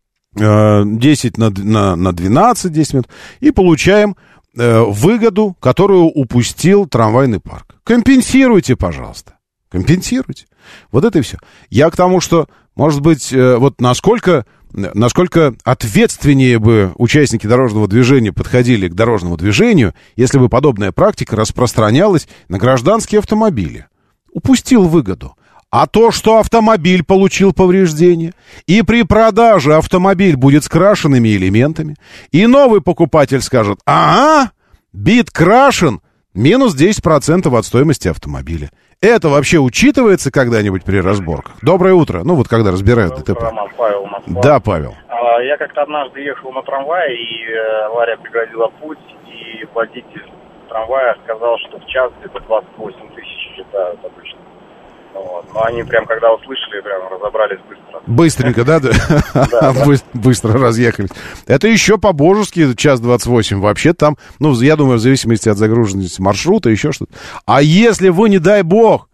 э, десять на, на, на двенадцать, десять минут и получаем э, выгоду, которую упустил трамвайный парк. Компенсируйте, пожалуйста. Компенсируйте. Вот это и все. Я к тому, что, может быть, э, вот насколько... Насколько ответственнее бы участники дорожного движения подходили к дорожному движению, если бы подобная практика распространялась на гражданские автомобили. Упустил выгоду. А то, что автомобиль получил повреждения, и при продаже автомобиль будет с крашенными элементами, и новый покупатель скажет: ага, бит крашен, минус десять процентов от стоимости автомобиля. Это вообще учитывается когда-нибудь при разборках? Доброе утро. Ну вот когда разбирают ДТП. Роман, Павел, Москва. Да, Павел. А, я как-то однажды ехал на трамвае, и э, авария преградила путь, и водитель трамвая сказал, что в час где-то двадцать восемь тысяч летают обычно. Вот. Но они прям, когда услышали, прям разобрались быстро. Быстренько, да? Да, быстро разъехались. Это еще по-божески час двадцать восемь. Вообще там, ну, я думаю, в зависимости от загруженности маршрута, еще что-то. А если вы, не дай бог,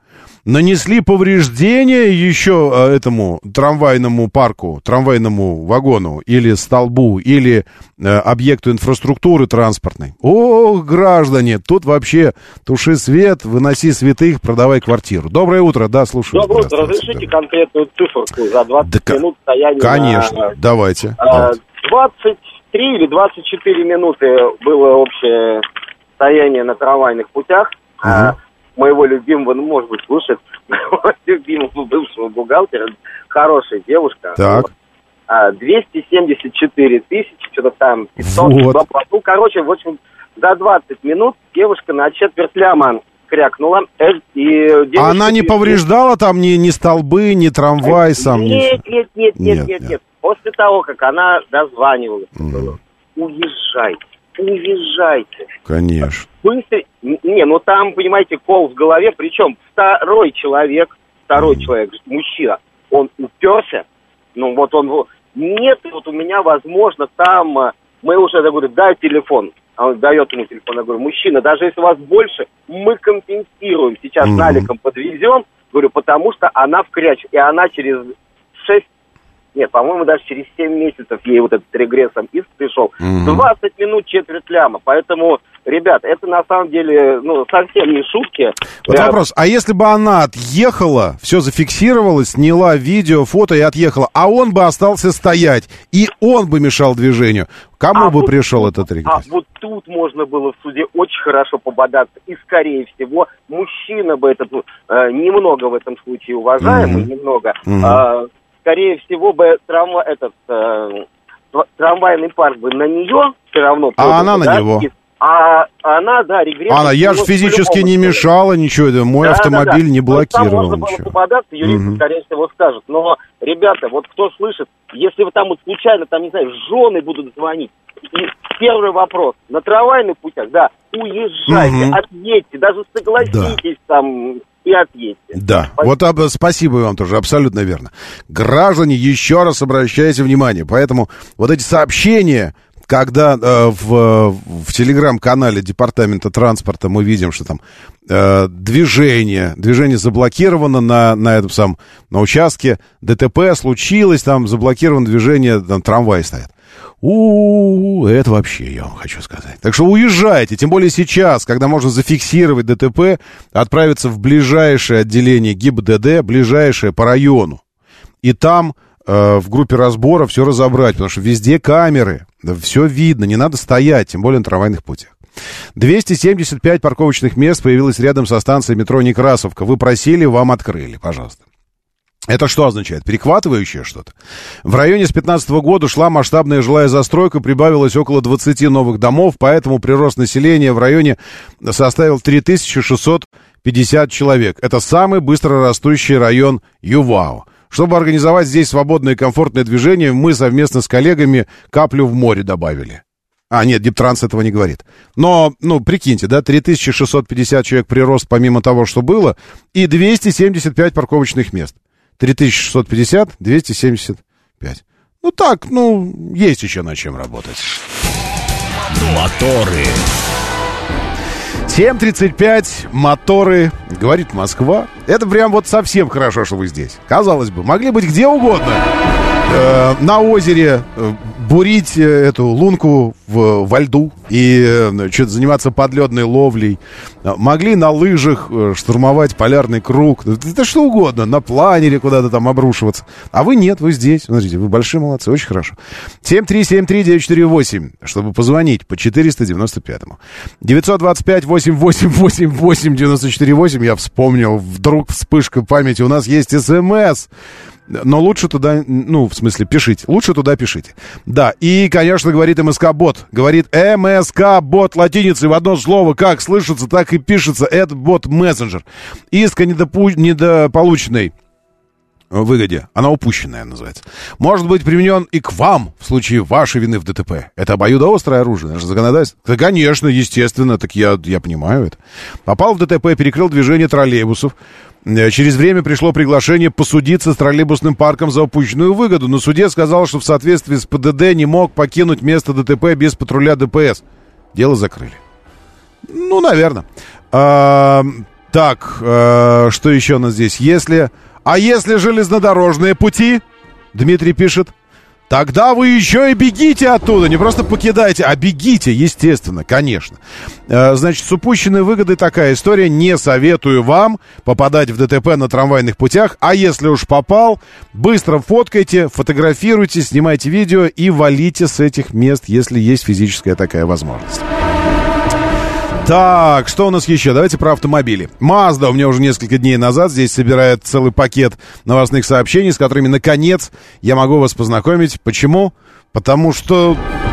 нанесли повреждения еще э, этому трамвайному парку, трамвайному вагону или столбу, или э, объекту инфраструктуры транспортной. О, граждане, тут вообще туши свет, выноси святых, продавай квартиру. Доброе утро, да, слушаю. Доброе утро, разрешите конкретную циферку за двадцать да, минут стояния. Конечно, на, давайте, а, давайте. двадцать три или двадцать четыре минуты было общее стояние на трамвайных путях. Угу. А, моего любимого, ну, может быть, слушает, любимого бывшего бухгалтера, хорошая девушка. Так. А, двести семьдесят четыре тысячи, что-то там, пятьсот, вот. Ну, короче, в общем, за двадцать минут девушка на четверть ляма крякнула. И девушка... Она не повреждала там ни, ни столбы, ни трамвай сам? Нет, нет, нет, нет, нет, нет, нет. После того, как она дозванивалась, mm. уезжайте, уезжайте. Конечно. Быстро... Не, ну там, понимаете, кол в голове, причем второй человек, второй mm. человек, мужчина, он уперся, ну вот он, нет, вот у меня, возможно, там, мы уже, я говорю, дай телефон. Он дает ему телефон, я говорю, мужчина, даже если вас больше, мы компенсируем, сейчас mm-hmm. наликом подвезем, говорю, потому что она в кряч, и она через шесть, нет, по-моему, даже через семь месяцев ей вот этот регрессом иск пришел, mm-hmm. двадцать минут четверть ляма, поэтому, ребят, это на самом деле, ну, совсем не шутки. Вот я... вопрос, а если бы она отъехала, все зафиксировала, сняла видео, фото и отъехала, а он бы остался стоять, и он бы мешал движению, кому а бы вот пришел тут, этот регресс? А вот тут можно было в суде очень хорошо пободаться, и, скорее всего, мужчина бы этот, ну, э, немного в этом случае уважаемый, mm-hmm. немного, mm-hmm. э, скорее всего бы трамва, этот, э, трамвайный парк бы на нее все равно... А она да, на него? И, а она, да, регресс... Она, я же физически не мешала ничего, это мой да, автомобиль да, да. не блокировал. Там можно было попадаться, юрист, угу. скорее всего, скажет. Но, ребята, вот кто слышит, если вы там вот случайно, там, не знаю, жены будут звонить, и первый вопрос, на трамвайных путях, да, уезжайте, угу. отъедьте, даже согласитесь да. там... и отъедьте. Да, спасибо. Вот об, спасибо вам тоже, абсолютно верно. Граждане, еще раз обращайте внимание, поэтому вот эти сообщения, когда э, в, в телеграм-канале Департамента транспорта мы видим, что там э, движение, движение заблокировано на, на этом самом, на участке, ДТП случилось, там заблокировано движение, там трамваи стоят. У-у-у, это вообще, я вам хочу сказать. Так что уезжайте, тем более сейчас, когда можно зафиксировать ДТП, отправиться в ближайшее отделение ГИБДД, ближайшее по району. И там э, в группе разбора все разобрать, потому что везде камеры, да, все видно, не надо стоять, тем более на трамвайных путях. двести семьдесят пять парковочных мест появилось рядом со станцией метро Некрасовка. Вы просили, вам открыли, пожалуйста. Это что означает? Перехватывающее что-то? В районе с пятнадцатого года шла масштабная жилая застройка, прибавилось около двадцати новых домов, поэтому прирост населения в районе составил три тысячи шестьсот пятьдесят человек. Это самый быстро растущий район ЮВАО. Чтобы организовать здесь свободное и комфортное движение, мы совместно с коллегами каплю в море добавили. А, нет, Диптранс этого не говорит. Но, ну, прикиньте, да, три тысячи шестьсот пятьдесят человек прирост помимо того, что было, и двести семьдесят пять парковочных мест. три тысячи шестьсот пятьдесят, двести семьдесят пять. Ну так, ну, есть еще над чем работать. Моторы. семь тридцать пять, моторы, говорит Москва. Это прям вот совсем хорошо, что вы здесь. Казалось бы, могли быть где угодно. Э, на озере э, бурить э, эту лунку в, во льду и э, что-то заниматься подледной ловлей. Э, могли на лыжах э, штурмовать полярный круг. Это что угодно. На планере куда-то там обрушиваться. А вы нет, вы здесь. Смотрите, вы большие молодцы, очень хорошо. семь три семь три девять четыре восемь, чтобы позвонить по четыреста девяносто пятому. девятьсот двадцать пять восемь восемь восемь восемь девяносто четыре восемь. Я вспомнил, вдруг вспышка памяти. У нас есть СМС. Но лучше туда, ну, в смысле, пишите. Лучше туда пишите. Да, и, конечно, говорит МСК-бот. Говорит МСК-бот латиницей в одно слово. Как слышится, так и пишется. Это бот-мессенджер. Иск о недопу... недополученной выгоде. Она упущенная называется. Может быть применен и к вам в случае вашей вины в ДТП. Это обоюдоострое оружие. Наше законодательство. Да, конечно, естественно. Так я, я понимаю это. Попал в ДТП, перекрыл движение троллейбусов. Через время пришло приглашение посудиться с троллейбусным парком за упущенную выгоду. Но судья сказал, что в соответствии с ПДД не мог покинуть место ДТП без патруля ДПС. Дело закрыли. Ну, наверное. А, Так, э, что еще у нас здесь? Если... А если железнодорожные пути, Дмитрий пишет, тогда вы еще и бегите оттуда, не просто покидайте, а бегите, естественно, конечно. Э, значит, с упущенной выгодой такая история. Не советую вам попадать в ДТП на трамвайных путях, а если уж попал, быстро фоткайте, фотографируйте, снимайте видео и валите с этих мест, если есть физическая такая возможность. Так, что у нас еще? Давайте про автомобили. Mazda у меня уже несколько дней назад здесь собирает целый пакет новостных сообщений, с которыми, наконец, я могу вас познакомить. Почему? Потому что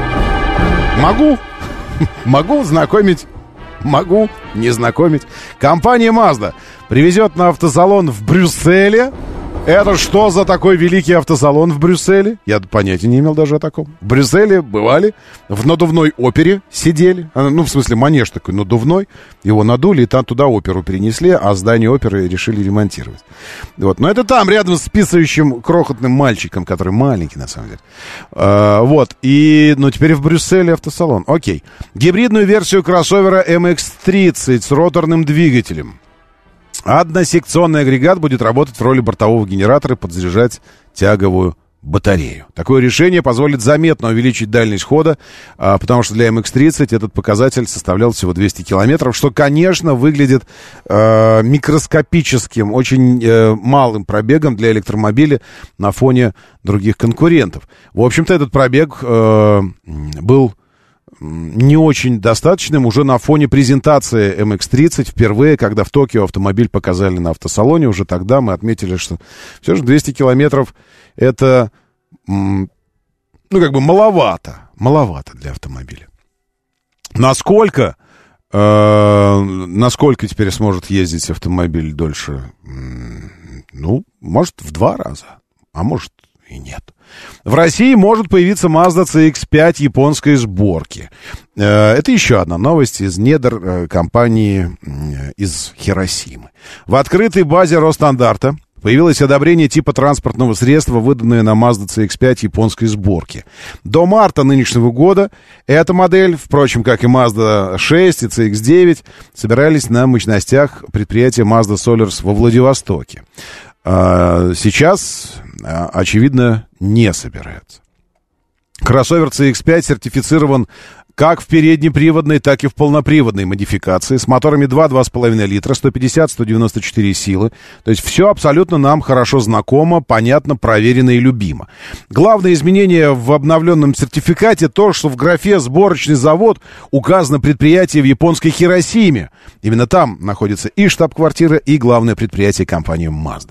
могу. Могу знакомить. Могу не знакомить. Компания Mazda привезет на автосалон в Брюсселе. Это что за такой великий автосалон в Брюсселе? Я понятия не имел даже о таком. В Брюсселе бывали, в надувной опере сидели. Ну, в смысле, манеж такой надувной. Его надули, и там туда оперу перенесли, а здание оперы решили ремонтировать. Вот. Но это там, рядом с писающим крохотным мальчиком, который маленький, на самом деле. А, вот. И, ну, теперь в Брюсселе автосалон. Окей. Гибридную версию кроссовера эм икс тридцать с роторным двигателем. Односекционный агрегат будет работать в роли бортового генератора и подзаряжать тяговую батарею. Такое решение позволит заметно увеличить дальность хода, а, потому что для эм икс тридцать этот показатель составлял всего двести километров, что, конечно, выглядит э, микроскопическим, очень э, малым пробегом для электромобиля на фоне других конкурентов. В общем-то, этот пробег э, был не очень достаточным уже на фоне презентации эм икс тридцать впервые, когда в Токио автомобиль показали на автосалоне. Уже тогда мы отметили, что все же двести километров это, ну, как бы маловато, маловато для автомобиля. Насколько, э, насколько теперь сможет ездить автомобиль дольше? Ну, может, в два раза, а может и нет. В России может появиться Mazda си икс пять японской сборки. Это еще одна новость из недр компании из Хиросимы. В открытой базе Росстандарта появилось одобрение типа транспортного средства, выданное на Mazda си икс пять японской сборки. До марта нынешнего года эта модель, впрочем, как и Mazda шесть и си икс девять, собирались на мощностях предприятия Mazda Solars во Владивостоке. Сейчас, очевидно, не собираются. Кроссовер си икс пять сертифицирован как в переднеприводной, так и в полноприводной модификации с моторами два — два с половиной литра, сто пятьдесят — сто девяносто четыре силы. То есть все абсолютно нам хорошо знакомо, понятно, проверено и любимо. Главное изменение в обновленном сертификате то, что в графе «Сборочный завод» указано предприятие в японской Хиросиме. Именно там находится и штаб-квартира, и главное предприятие компании Mazda.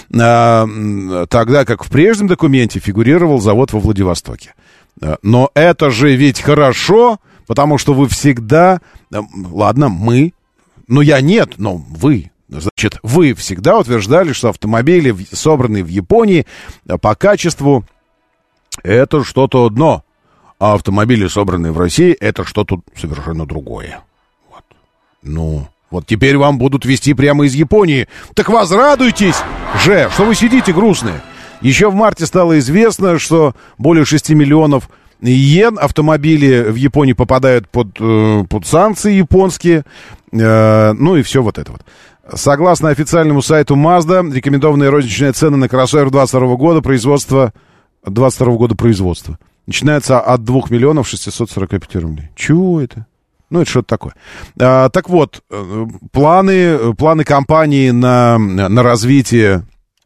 А, тогда как в прежнем документе фигурировал завод во Владивостоке. Но это же ведь хорошо, потому что вы всегда... Ладно, мы... Ну, я нет, но вы... Значит, вы всегда утверждали, что автомобили, собранные в Японии, по качеству, это что-то одно. А автомобили, собранные в России, это что-то совершенно другое. Вот. Ну... Вот теперь вам будут везти прямо из Японии. Так возрадуйтесь же, что вы сидите грустные. Еще в марте стало известно, что более шести миллионов йен автомобили в Японии попадают под, под санкции японские. Ну и все вот это вот. Согласно официальному сайту Mazda, рекомендованные розничные цены на кроссовер двадцать второго года производства, двадцать второго года производства начинаются от двух миллионов шестисот сорока пяти рублей. Чего это? Ну, это что-то такое. А, так вот, планы, планы компании на, на развитие,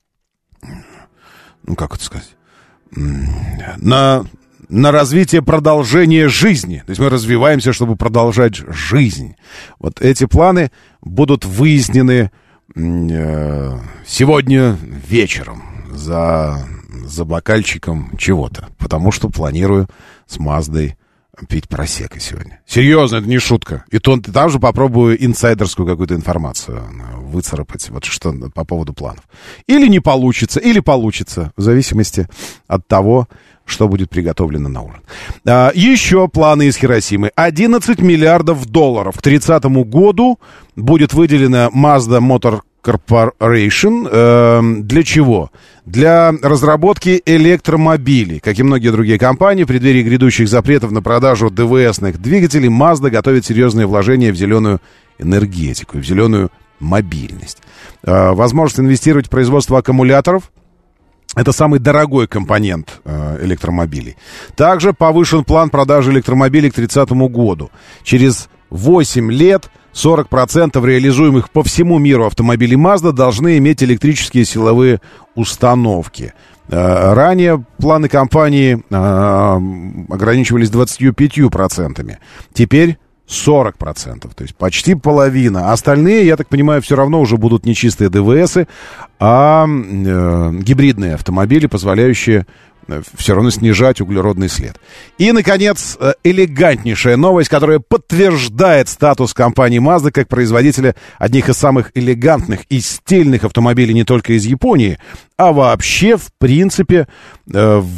ну, как это сказать, на, на развитие продолжения жизни. То есть мы развиваемся, чтобы продолжать жизнь. Вот эти планы будут выяснены э, сегодня вечером за, за бокальчиком чего-то. Потому что планирую с Маздой пить просекко сегодня. Серьезно, это не шутка. И то, там же попробую инсайдерскую какую-то информацию выцарапать, вот что по поводу планов. Или не получится, или получится, в зависимости от того, что будет приготовлено на ужин. А, еще планы из Хиросимы. одиннадцать миллиардов долларов к тридцатому году будет выделено Mazda Motor Corporation. Э, для чего? Для разработки электромобилей. Как и многие другие компании, в преддверии грядущих запретов на продажу ДВСных двигателей, Mazda готовит серьезные вложения в зеленую энергетику, в зеленую мобильность. Возможность инвестировать в производство аккумуляторов. Это самый дорогой компонент э, электромобилей. Также повышен план продажи электромобилей к тридцатому году. Через восемь лет сорок процентов реализуемых по всему миру автомобилей Mazda должны иметь электрические силовые установки. Э, ранее планы компании э, ограничивались двадцатью пятью процентами. Теперь сорок процентов, то есть почти половина. Остальные, я так понимаю, все равно уже будут не чистые ДВСы, а э, гибридные автомобили, позволяющие э, все равно снижать углеродный след. И, наконец, э, элегантнейшая новость, которая подтверждает статус компании Mazda как производителя одних из самых элегантных и стильных автомобилей не только из Японии, а вообще, в принципе, э, в,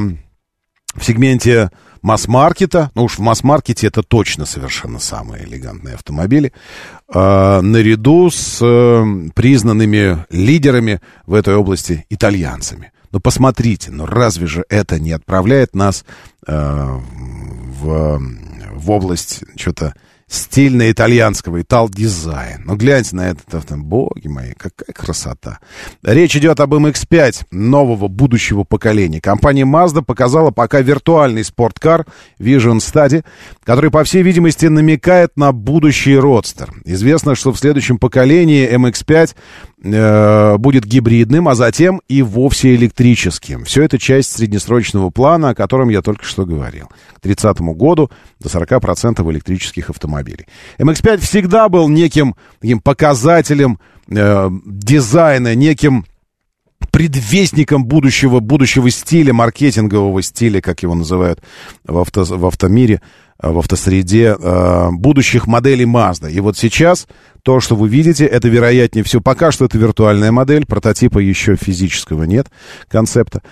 в сегменте масс-маркета, ну уж в масс-маркете это точно совершенно самые элегантные автомобили, э, наряду с э, признанными лидерами в этой области итальянцами. Ну посмотрите, ну разве же это не отправляет нас э, в, в область что-то стильно-итальянского, итал-дизайн. Ну, гляньте на этот автомобиль. Боги мои, какая красота. Речь идет об эм икс пять нового будущего поколения. Компания Mazda показала пока виртуальный спорткар Vision Study, который, по всей видимости, намекает на будущий родстер. Известно, что в следующем поколении эм икс пять э, будет гибридным, а затем и вовсе электрическим. Все это часть среднесрочного плана, о котором я только что говорил. К тридцатому году до сорок процентов электрических автомобилей. эм икс пять всегда был неким таким показателем э, дизайна, неким предвестником будущего, будущего стиля, маркетингового стиля, как его называют в, авто, в автомире, в автосреде, э, будущих моделей Mazda. И вот сейчас то, что вы видите, это вероятнее всего, пока что это виртуальная модель, прототипа еще физического нет, концепта,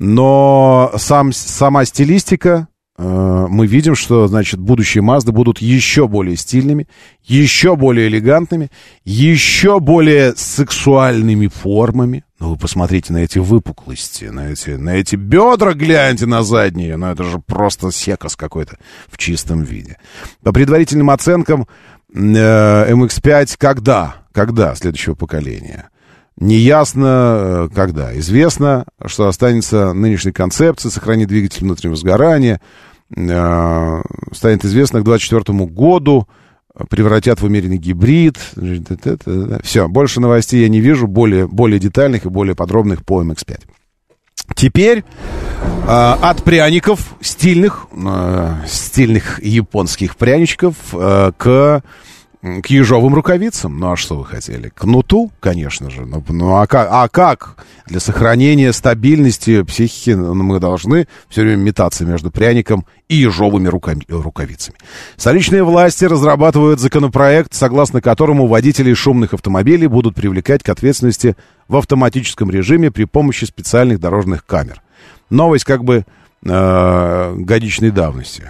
но сам, сама стилистика, мы видим, что, значит, будущие Mazda будут еще более стильными, еще более элегантными, еще более сексуальными формами. Ну, вы посмотрите на эти выпуклости, на эти, на эти бедра, гляньте на задние. Ну, это же просто секос какой-то в чистом виде. По предварительным оценкам, эм икс пять когда? Когда следующего поколения? Неясно, когда. Известно, что останется нынешней концепции, сохранит двигатель внутреннего сгорания, э, станет известно к двадцать четвёртому году, превратят в умеренный гибрид. Все, больше новостей я не вижу, более, более детальных и более подробных по эм икс пять. Теперь э, от пряников, стильных, э, стильных японских пряничков, э, к... К ежовым рукавицам. Ну, а что вы хотели? К кнуту, конечно же. Ну, ну а, как, а как? Для сохранения стабильности психики мы должны все время метаться между пряником и ежовыми руками, рукавицами. Столичные власти разрабатывают законопроект, согласно которому водителей шумных автомобилей будут привлекать к ответственности в автоматическом режиме при помощи специальных дорожных камер. Новость как бы э, годичной давности.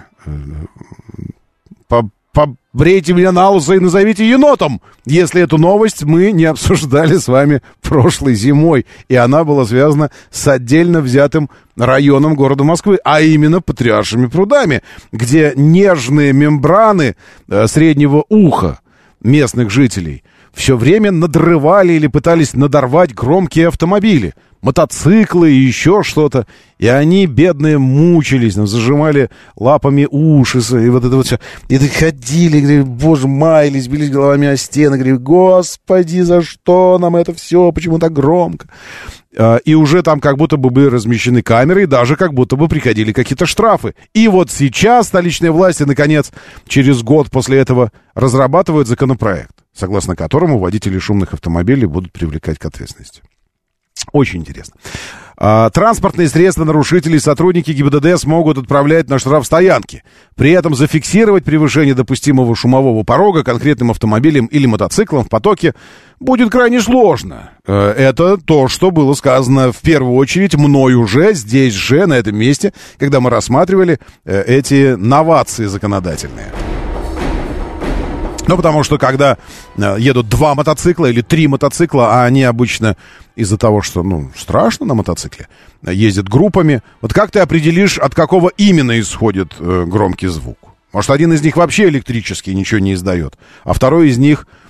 По Побрейте меня на лысо и назовите енотом, если эту новость мы не обсуждали с вами прошлой зимой. И она была связана с отдельно взятым районом города Москвы, а именно Патриаршими прудами, где нежные мембраны э, среднего уха местных жителей все время надрывали или пытались надорвать громкие автомобили, мотоциклы и еще что-то. И они, бедные, мучились, ну, зажимали лапами уши, и вот это вот все. И ходили, говорили, боже, маялись, бились головами о стены, говорили, господи, за что нам это все, почему так громко? И уже там как будто бы были размещены камеры, и даже как будто бы приходили какие-то штрафы. И вот сейчас столичные власти, наконец, через год после этого разрабатывают законопроект, согласно которому водители шумных автомобилей будут привлекать к ответственности. Очень интересно. А, транспортные средства нарушителей сотрудники ГИБДД смогут отправлять на штрафстоянки. При этом зафиксировать превышение допустимого шумового порога конкретным автомобилем или мотоциклом в потоке будет крайне сложно. Это то, что было сказано в первую очередь мной уже, здесь же, на этом месте, когда мы рассматривали эти новации законодательные. Ну, потому что, когда э, едут два мотоцикла или три мотоцикла, а они обычно из-за того, что, ну, страшно на мотоцикле, ездят группами, вот как ты определишь, от какого именно исходит э, громкий звук? Может, один из них вообще электрический, ничего не издает, а второй из них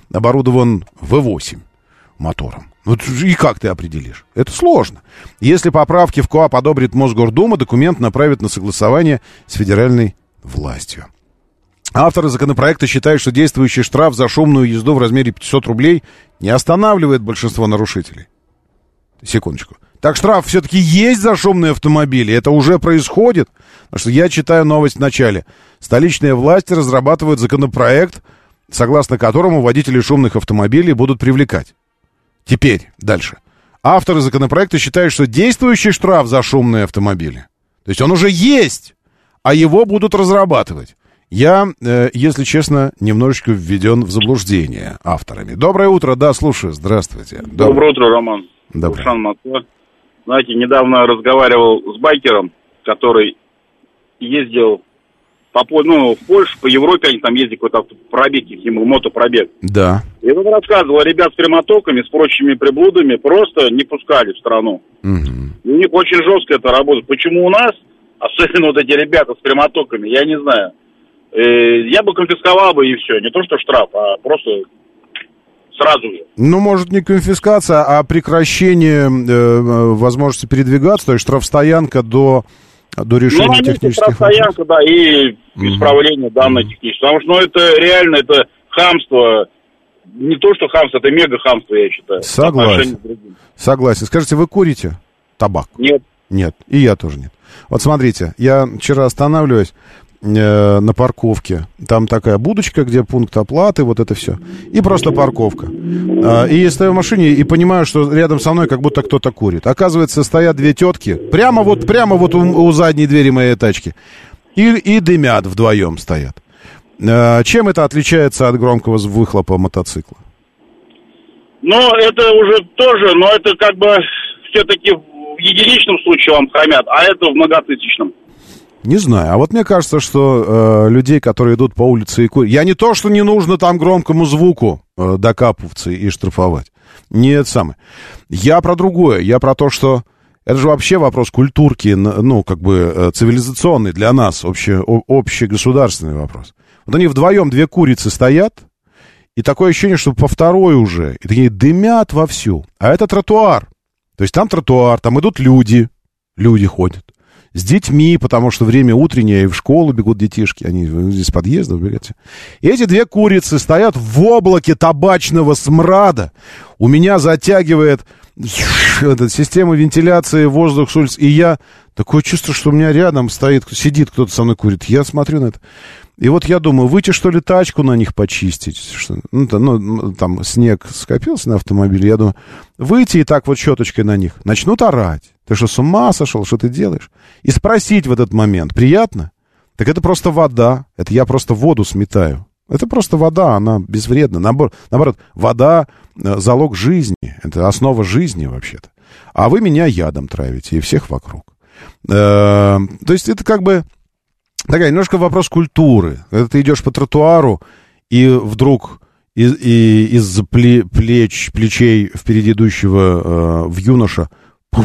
оборудован вэ восемь мотором. Вот и как ты определишь? Это сложно. Если поправки в КоАП одобрит Мосгордума, документ направят на согласование с федеральной властью. Авторы законопроекта считают, что действующий штраф за шумную езду в размере пятьсот рублей не останавливает большинство нарушителей. Секундочку. Так штраф все-таки есть за шумные автомобили? Это уже происходит? Потому что я читаю новость в начале. Столичные власти разрабатывают законопроект, согласно которому водители шумных автомобилей будут привлекать. Теперь, дальше. Авторы законопроекта считают, что действующий штраф за шумные автомобили, то есть он уже есть, а его будут разрабатывать. Я, э, если честно, немножечко введен в заблуждение авторами. Доброе утро, да, слушаю, здравствуйте. Доброе, Доброе утро, Роман. Доброе. Рушан, Москва. Знаете, недавно разговаривал с байкером, который ездил по, ну, в Польшу, по Европе, они там ездили, какой-то пробег, ему мотопробег. Да. И он рассказывал, ребят с прямотоками, с прочими приблудами просто не пускали в страну. Угу. У них очень жестко это работает. Почему у нас, особенно вот эти ребята с прямотоками, я не знаю. Я бы конфисковал бы и все. Не то, что штраф, а просто сразу же. Ну, может, не конфискация, а прекращение э, возможности передвигаться, то есть штрафстоянка до, до решения ну, технических вопросов. Штрафстоянка, да, и исправление mm-hmm. данной mm-hmm. технической. Потому что, ну, это реально, это хамство. Не то, что хамство, это мега-хамство, я считаю. Согласен. Согласен. Скажите, вы курите табак? Нет. Нет, и я тоже нет. Вот смотрите, я вчера останавливаюсь на парковке. Там такая будочка, где пункт оплаты, вот это все. И просто парковка. И стою в машине и понимаю, что рядом со мной как будто кто-то курит. Оказывается, стоят две тетки прямо вот, прямо вот у, у задней двери моей тачки. И, и дымят вдвоем стоят. Чем это отличается от громкого выхлопа мотоцикла? Ну, это уже тоже, но это как бы все-таки в единичном случае вам хамят, а это в многотысячном. Не знаю, а вот мне кажется, что э, людей, которые идут по улице и курят... Я не то, что не нужно там громкому звуку э, докапываться и штрафовать. Не это самое. Я про другое. Я про то, что... Это же вообще вопрос культурки, ну, как бы э, цивилизационный для нас, обще, о, общегосударственный вопрос. Вот они вдвоем, две курицы стоят, и такое ощущение, что по второй уже. И такие дымят вовсю. А это тротуар. То есть там тротуар, там идут люди. Люди ходят. С детьми, потому что время утреннее, и в школу бегут детишки, они из подъезда убегают. И эти две курицы стоят в облаке табачного смрада. У меня затягивает эта система вентиляции, воздух с улиц, и я... Такое чувство, что у меня рядом стоит, сидит кто-то со мной курит. Я смотрю на это. И вот я думаю, выйти, что ли, тачку на них почистить? Что, ну, то, ну, там снег скопился на автомобиле. Я думаю, выйти и так вот щеточкой на них. Начнут орать. Ты что, с ума сошел? Что ты делаешь? И спросить в этот момент, приятно? Так это просто вода. Это я просто воду сметаю. Это просто вода, она безвредна. Наоборот, наоборот вода — залог жизни. Это основа жизни вообще-то. А вы меня ядом травите и всех вокруг. То есть это как бы такая немножко вопрос культуры. Когда ты идешь по тротуару, и вдруг из, и, из-за пле, плеч, плечей впереди идущего э, в юноша пуф,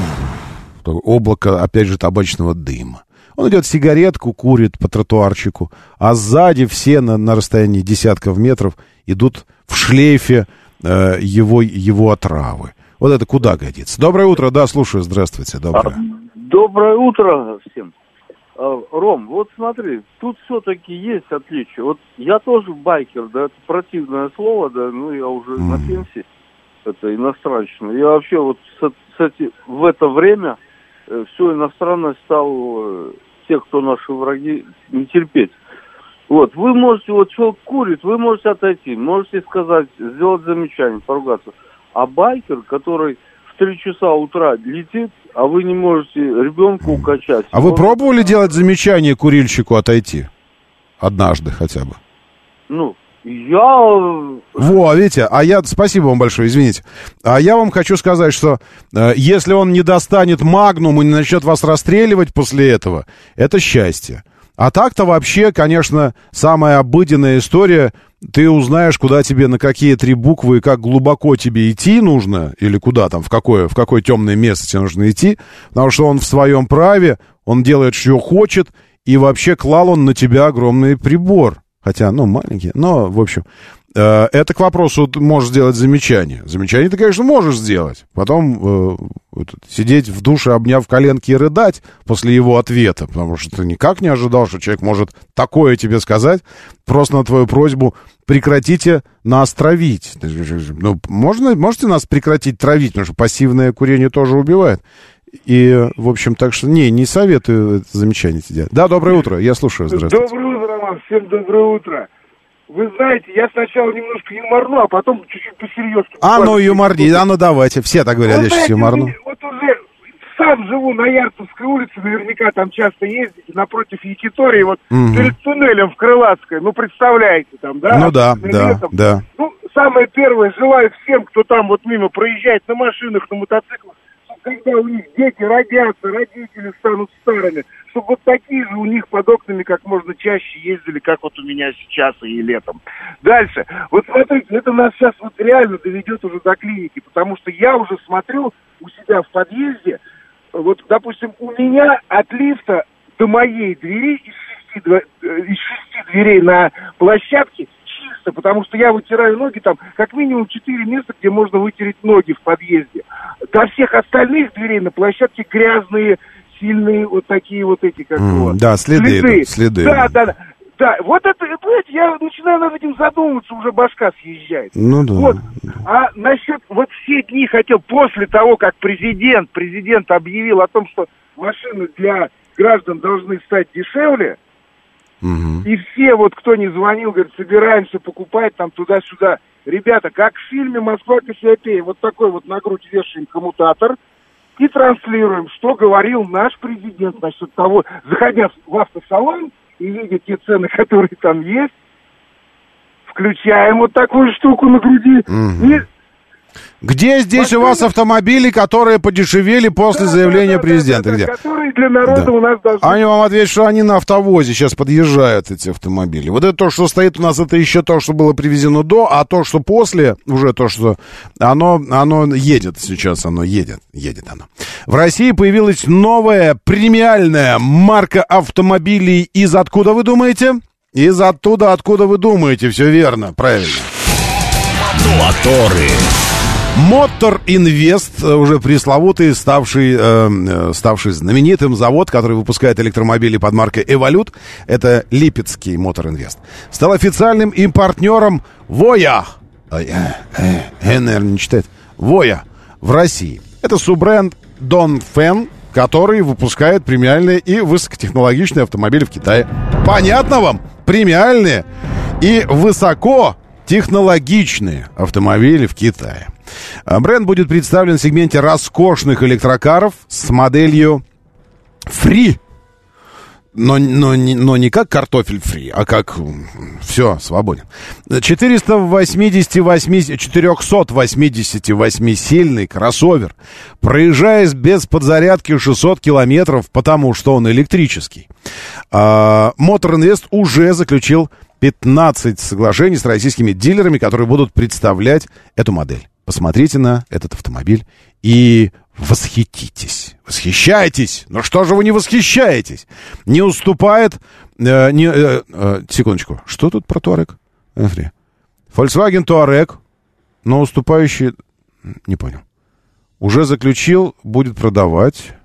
облако, опять же, табачного дыма. Он идет сигаретку, курит по тротуарчику, а сзади все на, на расстоянии десятков метров идут в шлейфе э, его, его отравы. Вот это куда годится? Доброе утро, да, слушаю, здравствуйте. Доброе. Доброе утро всем. Ром, вот смотри, тут все-таки есть отличие. Вот я тоже байкер, да, это противное слово, да, ну я уже mm. на пенсии, это иностранщина. Я вообще вот с, с эти, в это время э, всю иностранность стал э, тех, кто наши враги, не терпеть. Вот, вы можете, вот человек курит, вы можете отойти, можете сказать, сделать замечание, поругаться. А байкер, который в три часа утра летит, а вы не можете ребенка укачать. А вы пробовали делать замечание курильщику отойти? Однажды хотя бы. Ну, я... Во, видите, а я... Спасибо вам большое, извините. А я вам хочу сказать, что э, если он не достанет магнум и не начнет вас расстреливать после этого, это счастье. А так-то вообще, конечно, самая обыденная история... Ты узнаешь, куда тебе, на какие три буквы и как глубоко тебе идти нужно, или куда там, в какое, в какое темное место тебе нужно идти, потому что он в своем праве, он делает, что хочет, и вообще клал он на тебя огромный прибор. Хотя, ну, маленький, но, в общем, э, это к вопросу, ты можешь сделать замечание. Замечание ты, конечно, можешь сделать. Потом э, вот, сидеть в душе, обняв коленки и рыдать после его ответа, потому что ты никак не ожидал, что человек может такое тебе сказать, просто на твою просьбу прекратите нас травить. Ну, можно, можете нас прекратить травить, потому что пассивное курение тоже убивает. И, в общем, так что, не, не советую это замечание делать. Да, доброе утро, я слушаю, здравствуйте. Доброе утро, Роман, всем доброе утро. Вы знаете, я сначала немножко юморну, а потом чуть-чуть посерьезно. А ну юморни, а ну давайте, все так говорят, вот, я сейчас юморну. Вот уже сам живу на Ярцевской улице, наверняка там часто ездите, напротив Якитории, вот угу. перед туннелем в Крылатской, ну представляете там, да? Ну да, да, летом. да. Ну, самое первое, желаю всем, кто там вот мимо проезжает на машинах, на мотоциклах, когда у них дети родятся, родители станут старыми, чтобы вот такие же у них под окнами как можно чаще ездили, как вот у меня сейчас и летом. Дальше. Вот смотрите, это нас сейчас вот реально доведет уже до клиники, потому что я уже смотрю у себя в подъезде, вот, допустим, у меня от лифта до моей двери из шести, из шести дверей на площадке чисто, потому что я вытираю ноги, там как минимум четыре места, где можно вытереть ноги в подъезде. До всех остальных дверей на площадке грязные, сильные вот такие вот эти, как mm, вот. Да, следы, следы. Идут, следы. Да, да, да. Да, вот это, понимаете, я начинаю над этим задумываться, уже башка съезжает. Ну да. Вот. А насчет, вот все дни хотел, после того, как президент, президент объявил о том, что машины для граждан должны стать дешевле, угу. и все, вот кто не звонил, говорит, собираемся покупать там туда-сюда. Ребята, как в фильме «Москва-Кассиопея», вот такой вот на грудь вешаем коммутатор и транслируем, что говорил наш президент насчет того, заходя в автосалон и видя те цены, которые там есть, включаем вот такую штуку на груди. Угу. И... Где здесь машины... у вас автомобили, которые подешевели после да, заявления да, да, президента? Да, Где? Которые для народа да. у нас должны... Они вам ответят, что они на автовозе сейчас подъезжают, эти автомобили. Вот это то, что стоит у нас, это еще то, что было привезено до, а то, что после, уже то, что оно, оно едет сейчас, оно едет, едет оно. В России появилась новая премиальная марка автомобилей из откуда вы думаете? Из оттуда, откуда вы думаете, все верно, правильно. Моторы. Мотор Инвест, уже пресловутый, ставший, э, ставший знаменитым завод, который выпускает электромобили под маркой «Эволют», это Липецкий Мотор Инвест, стал официальным импортером «Воя», э, э, э, наверное, не читает, «Воя» в России. Это суббренд Донфэн, который выпускает премиальные и высокотехнологичные автомобили в Китае. Понятно вам? Премиальные и высокотехнологичные автомобили в Китае. Бренд будет представлен в сегменте роскошных электрокаров с моделью Free. Но, но, но не как картофель фри, а как все, свободен. четыреста восемьдесят восемь, четыреста восемьдесят восемь сильный кроссовер, проезжая без подзарядки шестьсот километров, потому что он электрический. Мотор Инвест уже заключил пятнадцать соглашений с российскими дилерами, которые будут представлять эту модель. Посмотрите на этот автомобиль и восхититесь. Восхищайтесь. Но что же вы не восхищаетесь? Не уступает... Э, не, э, э, секундочку. Что тут про Touareg? Смотри. Volkswagen Touareg, но уступающий... Не понял. Уже заключил, будет продавать...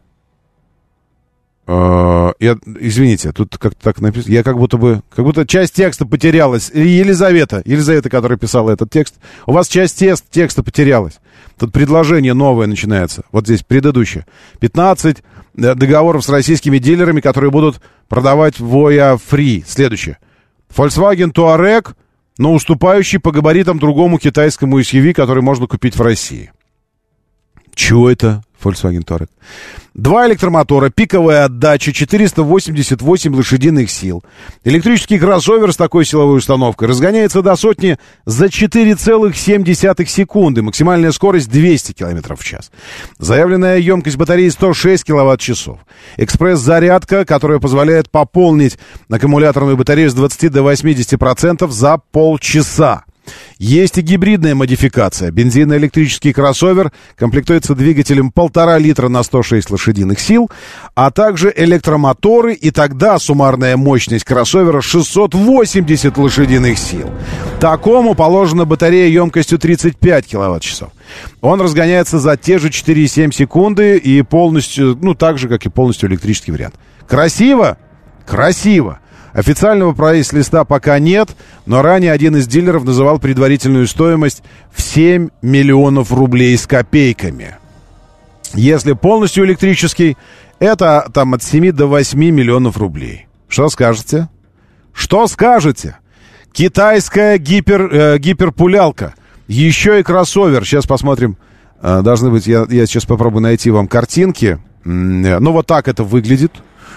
Uh, я, извините, тут как-то так написано. Я как будто бы, как будто часть текста потерялась. Елизавета, Елизавета, которая писала этот текст. У вас часть тест, текста потерялась. Тут предложение новое начинается. Вот здесь предыдущее. пятнадцать договоров с российскими дилерами, которые будут продавать Voya Free. Следующее. Volkswagen Touareg, но уступающий по габаритам другому китайскому эс ю ви, который можно купить в России. Чего это? Volkswagen Touareg. Два электромотора, пиковая отдача, четыреста восемьдесят восемь лошадиных сил. Электрический кроссовер с такой силовой установкой разгоняется до сотни за четыре целых семь десятых секунды. Максимальная скорость двести километров в час. Заявленная емкость батареи сто шесть киловатт-часов. Экспресс-зарядка, которая позволяет пополнить аккумуляторную батарею с двадцати до восьмидесяти процентов за полчаса. Есть и гибридная модификация. Бензино-электрический кроссовер комплектуется двигателем полтора литра на сто шесть лошадиных сил, а также электромоторы, и тогда суммарная мощность кроссовера шестьсот восемьдесят лошадиных сил. Такому положена батарея емкостью тридцать пять киловатт-часов. Он разгоняется за те же четыре целых семь секунды и полностью, ну, так же, как и полностью электрический вариант. Красиво? Красиво. Официального прайс-листа пока нет, но ранее один из дилеров называл предварительную стоимость в семь миллионов рублей с копейками. Если полностью электрический, это там от семи до восьми миллионов рублей. Что скажете? Что скажете? Китайская гипер, э, гиперпулялка. Еще и кроссовер. Сейчас посмотрим. Э, должны быть, я, я сейчас попробую найти вам картинки. Ну, вот так это выглядит.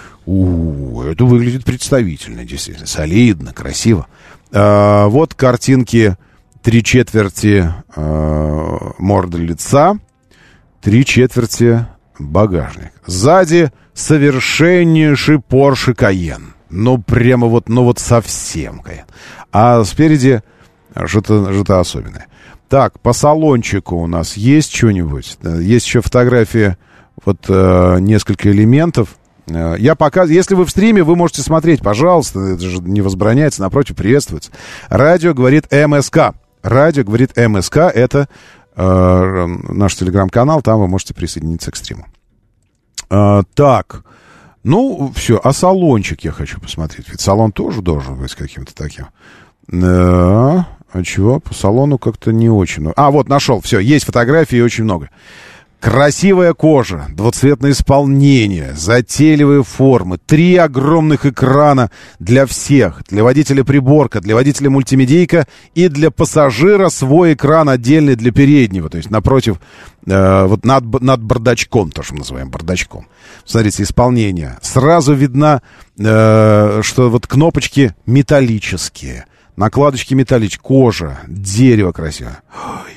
У, это выглядит представительно, действительно, солидно, красиво. А, вот картинки три четверти а, морды лица, три четверти багажник. Сзади совершеннейший Porsche Cayenne. Ну, прямо вот, ну вот совсем Cayenne. А спереди что-то, что-то особенное. Так, по салончику у нас есть что-нибудь? Есть еще фотографии, вот а, несколько элементов. Я показываю, если вы в стриме, вы можете смотреть, пожалуйста, это же не возбраняется, напротив, приветствуется. Радио говорит МСК. Радио говорит МСК, это э, наш телеграм-канал, там вы можете присоединиться к стриму. Э, так, ну, все, а салончик я хочу посмотреть, ведь салон тоже должен быть каким-то таким. Э, а чего? По салону как-то не очень. А, вот, нашел, все, есть фотографии очень много. Красивая кожа, двуцветное исполнение, затейливые формы, три огромных экрана для всех. Для водителя приборка, для водителя мультимедийка и для пассажира свой экран отдельный для переднего. То есть напротив, э, вот над, над бардачком, то, что мы называем бардачком. Смотрите, исполнение. Сразу видно, э, что вот кнопочки металлические, накладочки металлические, кожа, дерево красивое. Ой,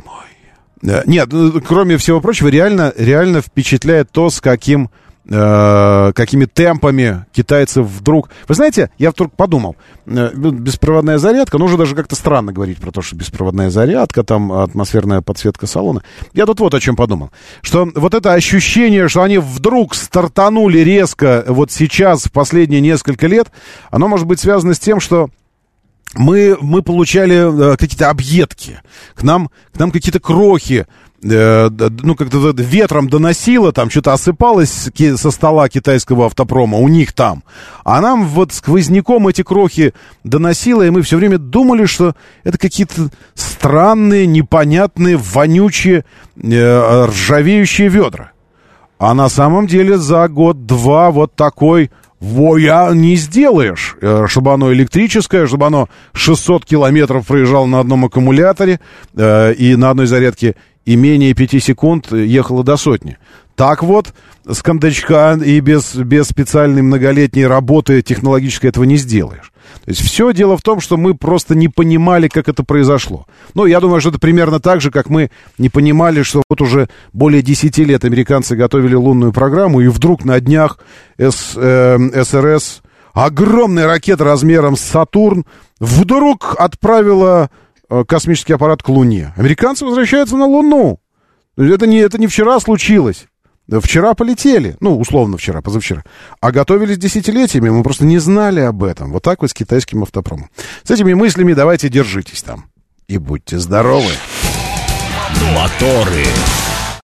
нет, кроме всего прочего, реально, реально впечатляет то, с каким, э, какими темпами китайцы вдруг... Вы знаете, я вдруг подумал, э, беспроводная зарядка, ну уже даже как-то странно говорить про то, что беспроводная зарядка, там атмосферная подсветка салона. Я тут вот о чем подумал, что вот это ощущение, что они вдруг стартанули резко вот сейчас, в последние несколько лет, оно может быть связано с тем, что Мы, мы получали э, какие-то объедки, к нам, к нам какие-то крохи, э, ну, как-то ветром доносило, там что-то осыпалось со стола китайского автопрома, у них там. А нам вот сквозняком эти крохи доносило, и мы все время думали, что это какие-то странные, непонятные, вонючие, э, ржавеющие ведра. А на самом деле за год-два вот такой... Воя не сделаешь, чтобы оно электрическое, чтобы оно шестьсот километров проезжало на одном аккумуляторе э, и на одной зарядке и менее пяти секунд ехало до сотни. Так вот, с кондачка и без, без специальной многолетней работы технологической этого не сделаешь. То есть все дело в том, что мы просто не понимали, как это произошло. Ну, я думаю, что это примерно так же, как мы не понимали, что вот уже более десяти лет американцы готовили лунную программу, и вдруг на днях С, э, СРС, огромная ракета размером с Сатурн, вдруг отправила э, космический аппарат к Луне. Американцы возвращаются на Луну. Это не, это не вчера случилось. Вчера полетели, ну, условно вчера, позавчера. А готовились десятилетиями, мы просто не знали об этом. Вот так вот с китайским автопромом. С этими мыслями давайте держитесь там. И будьте здоровы. Моторы.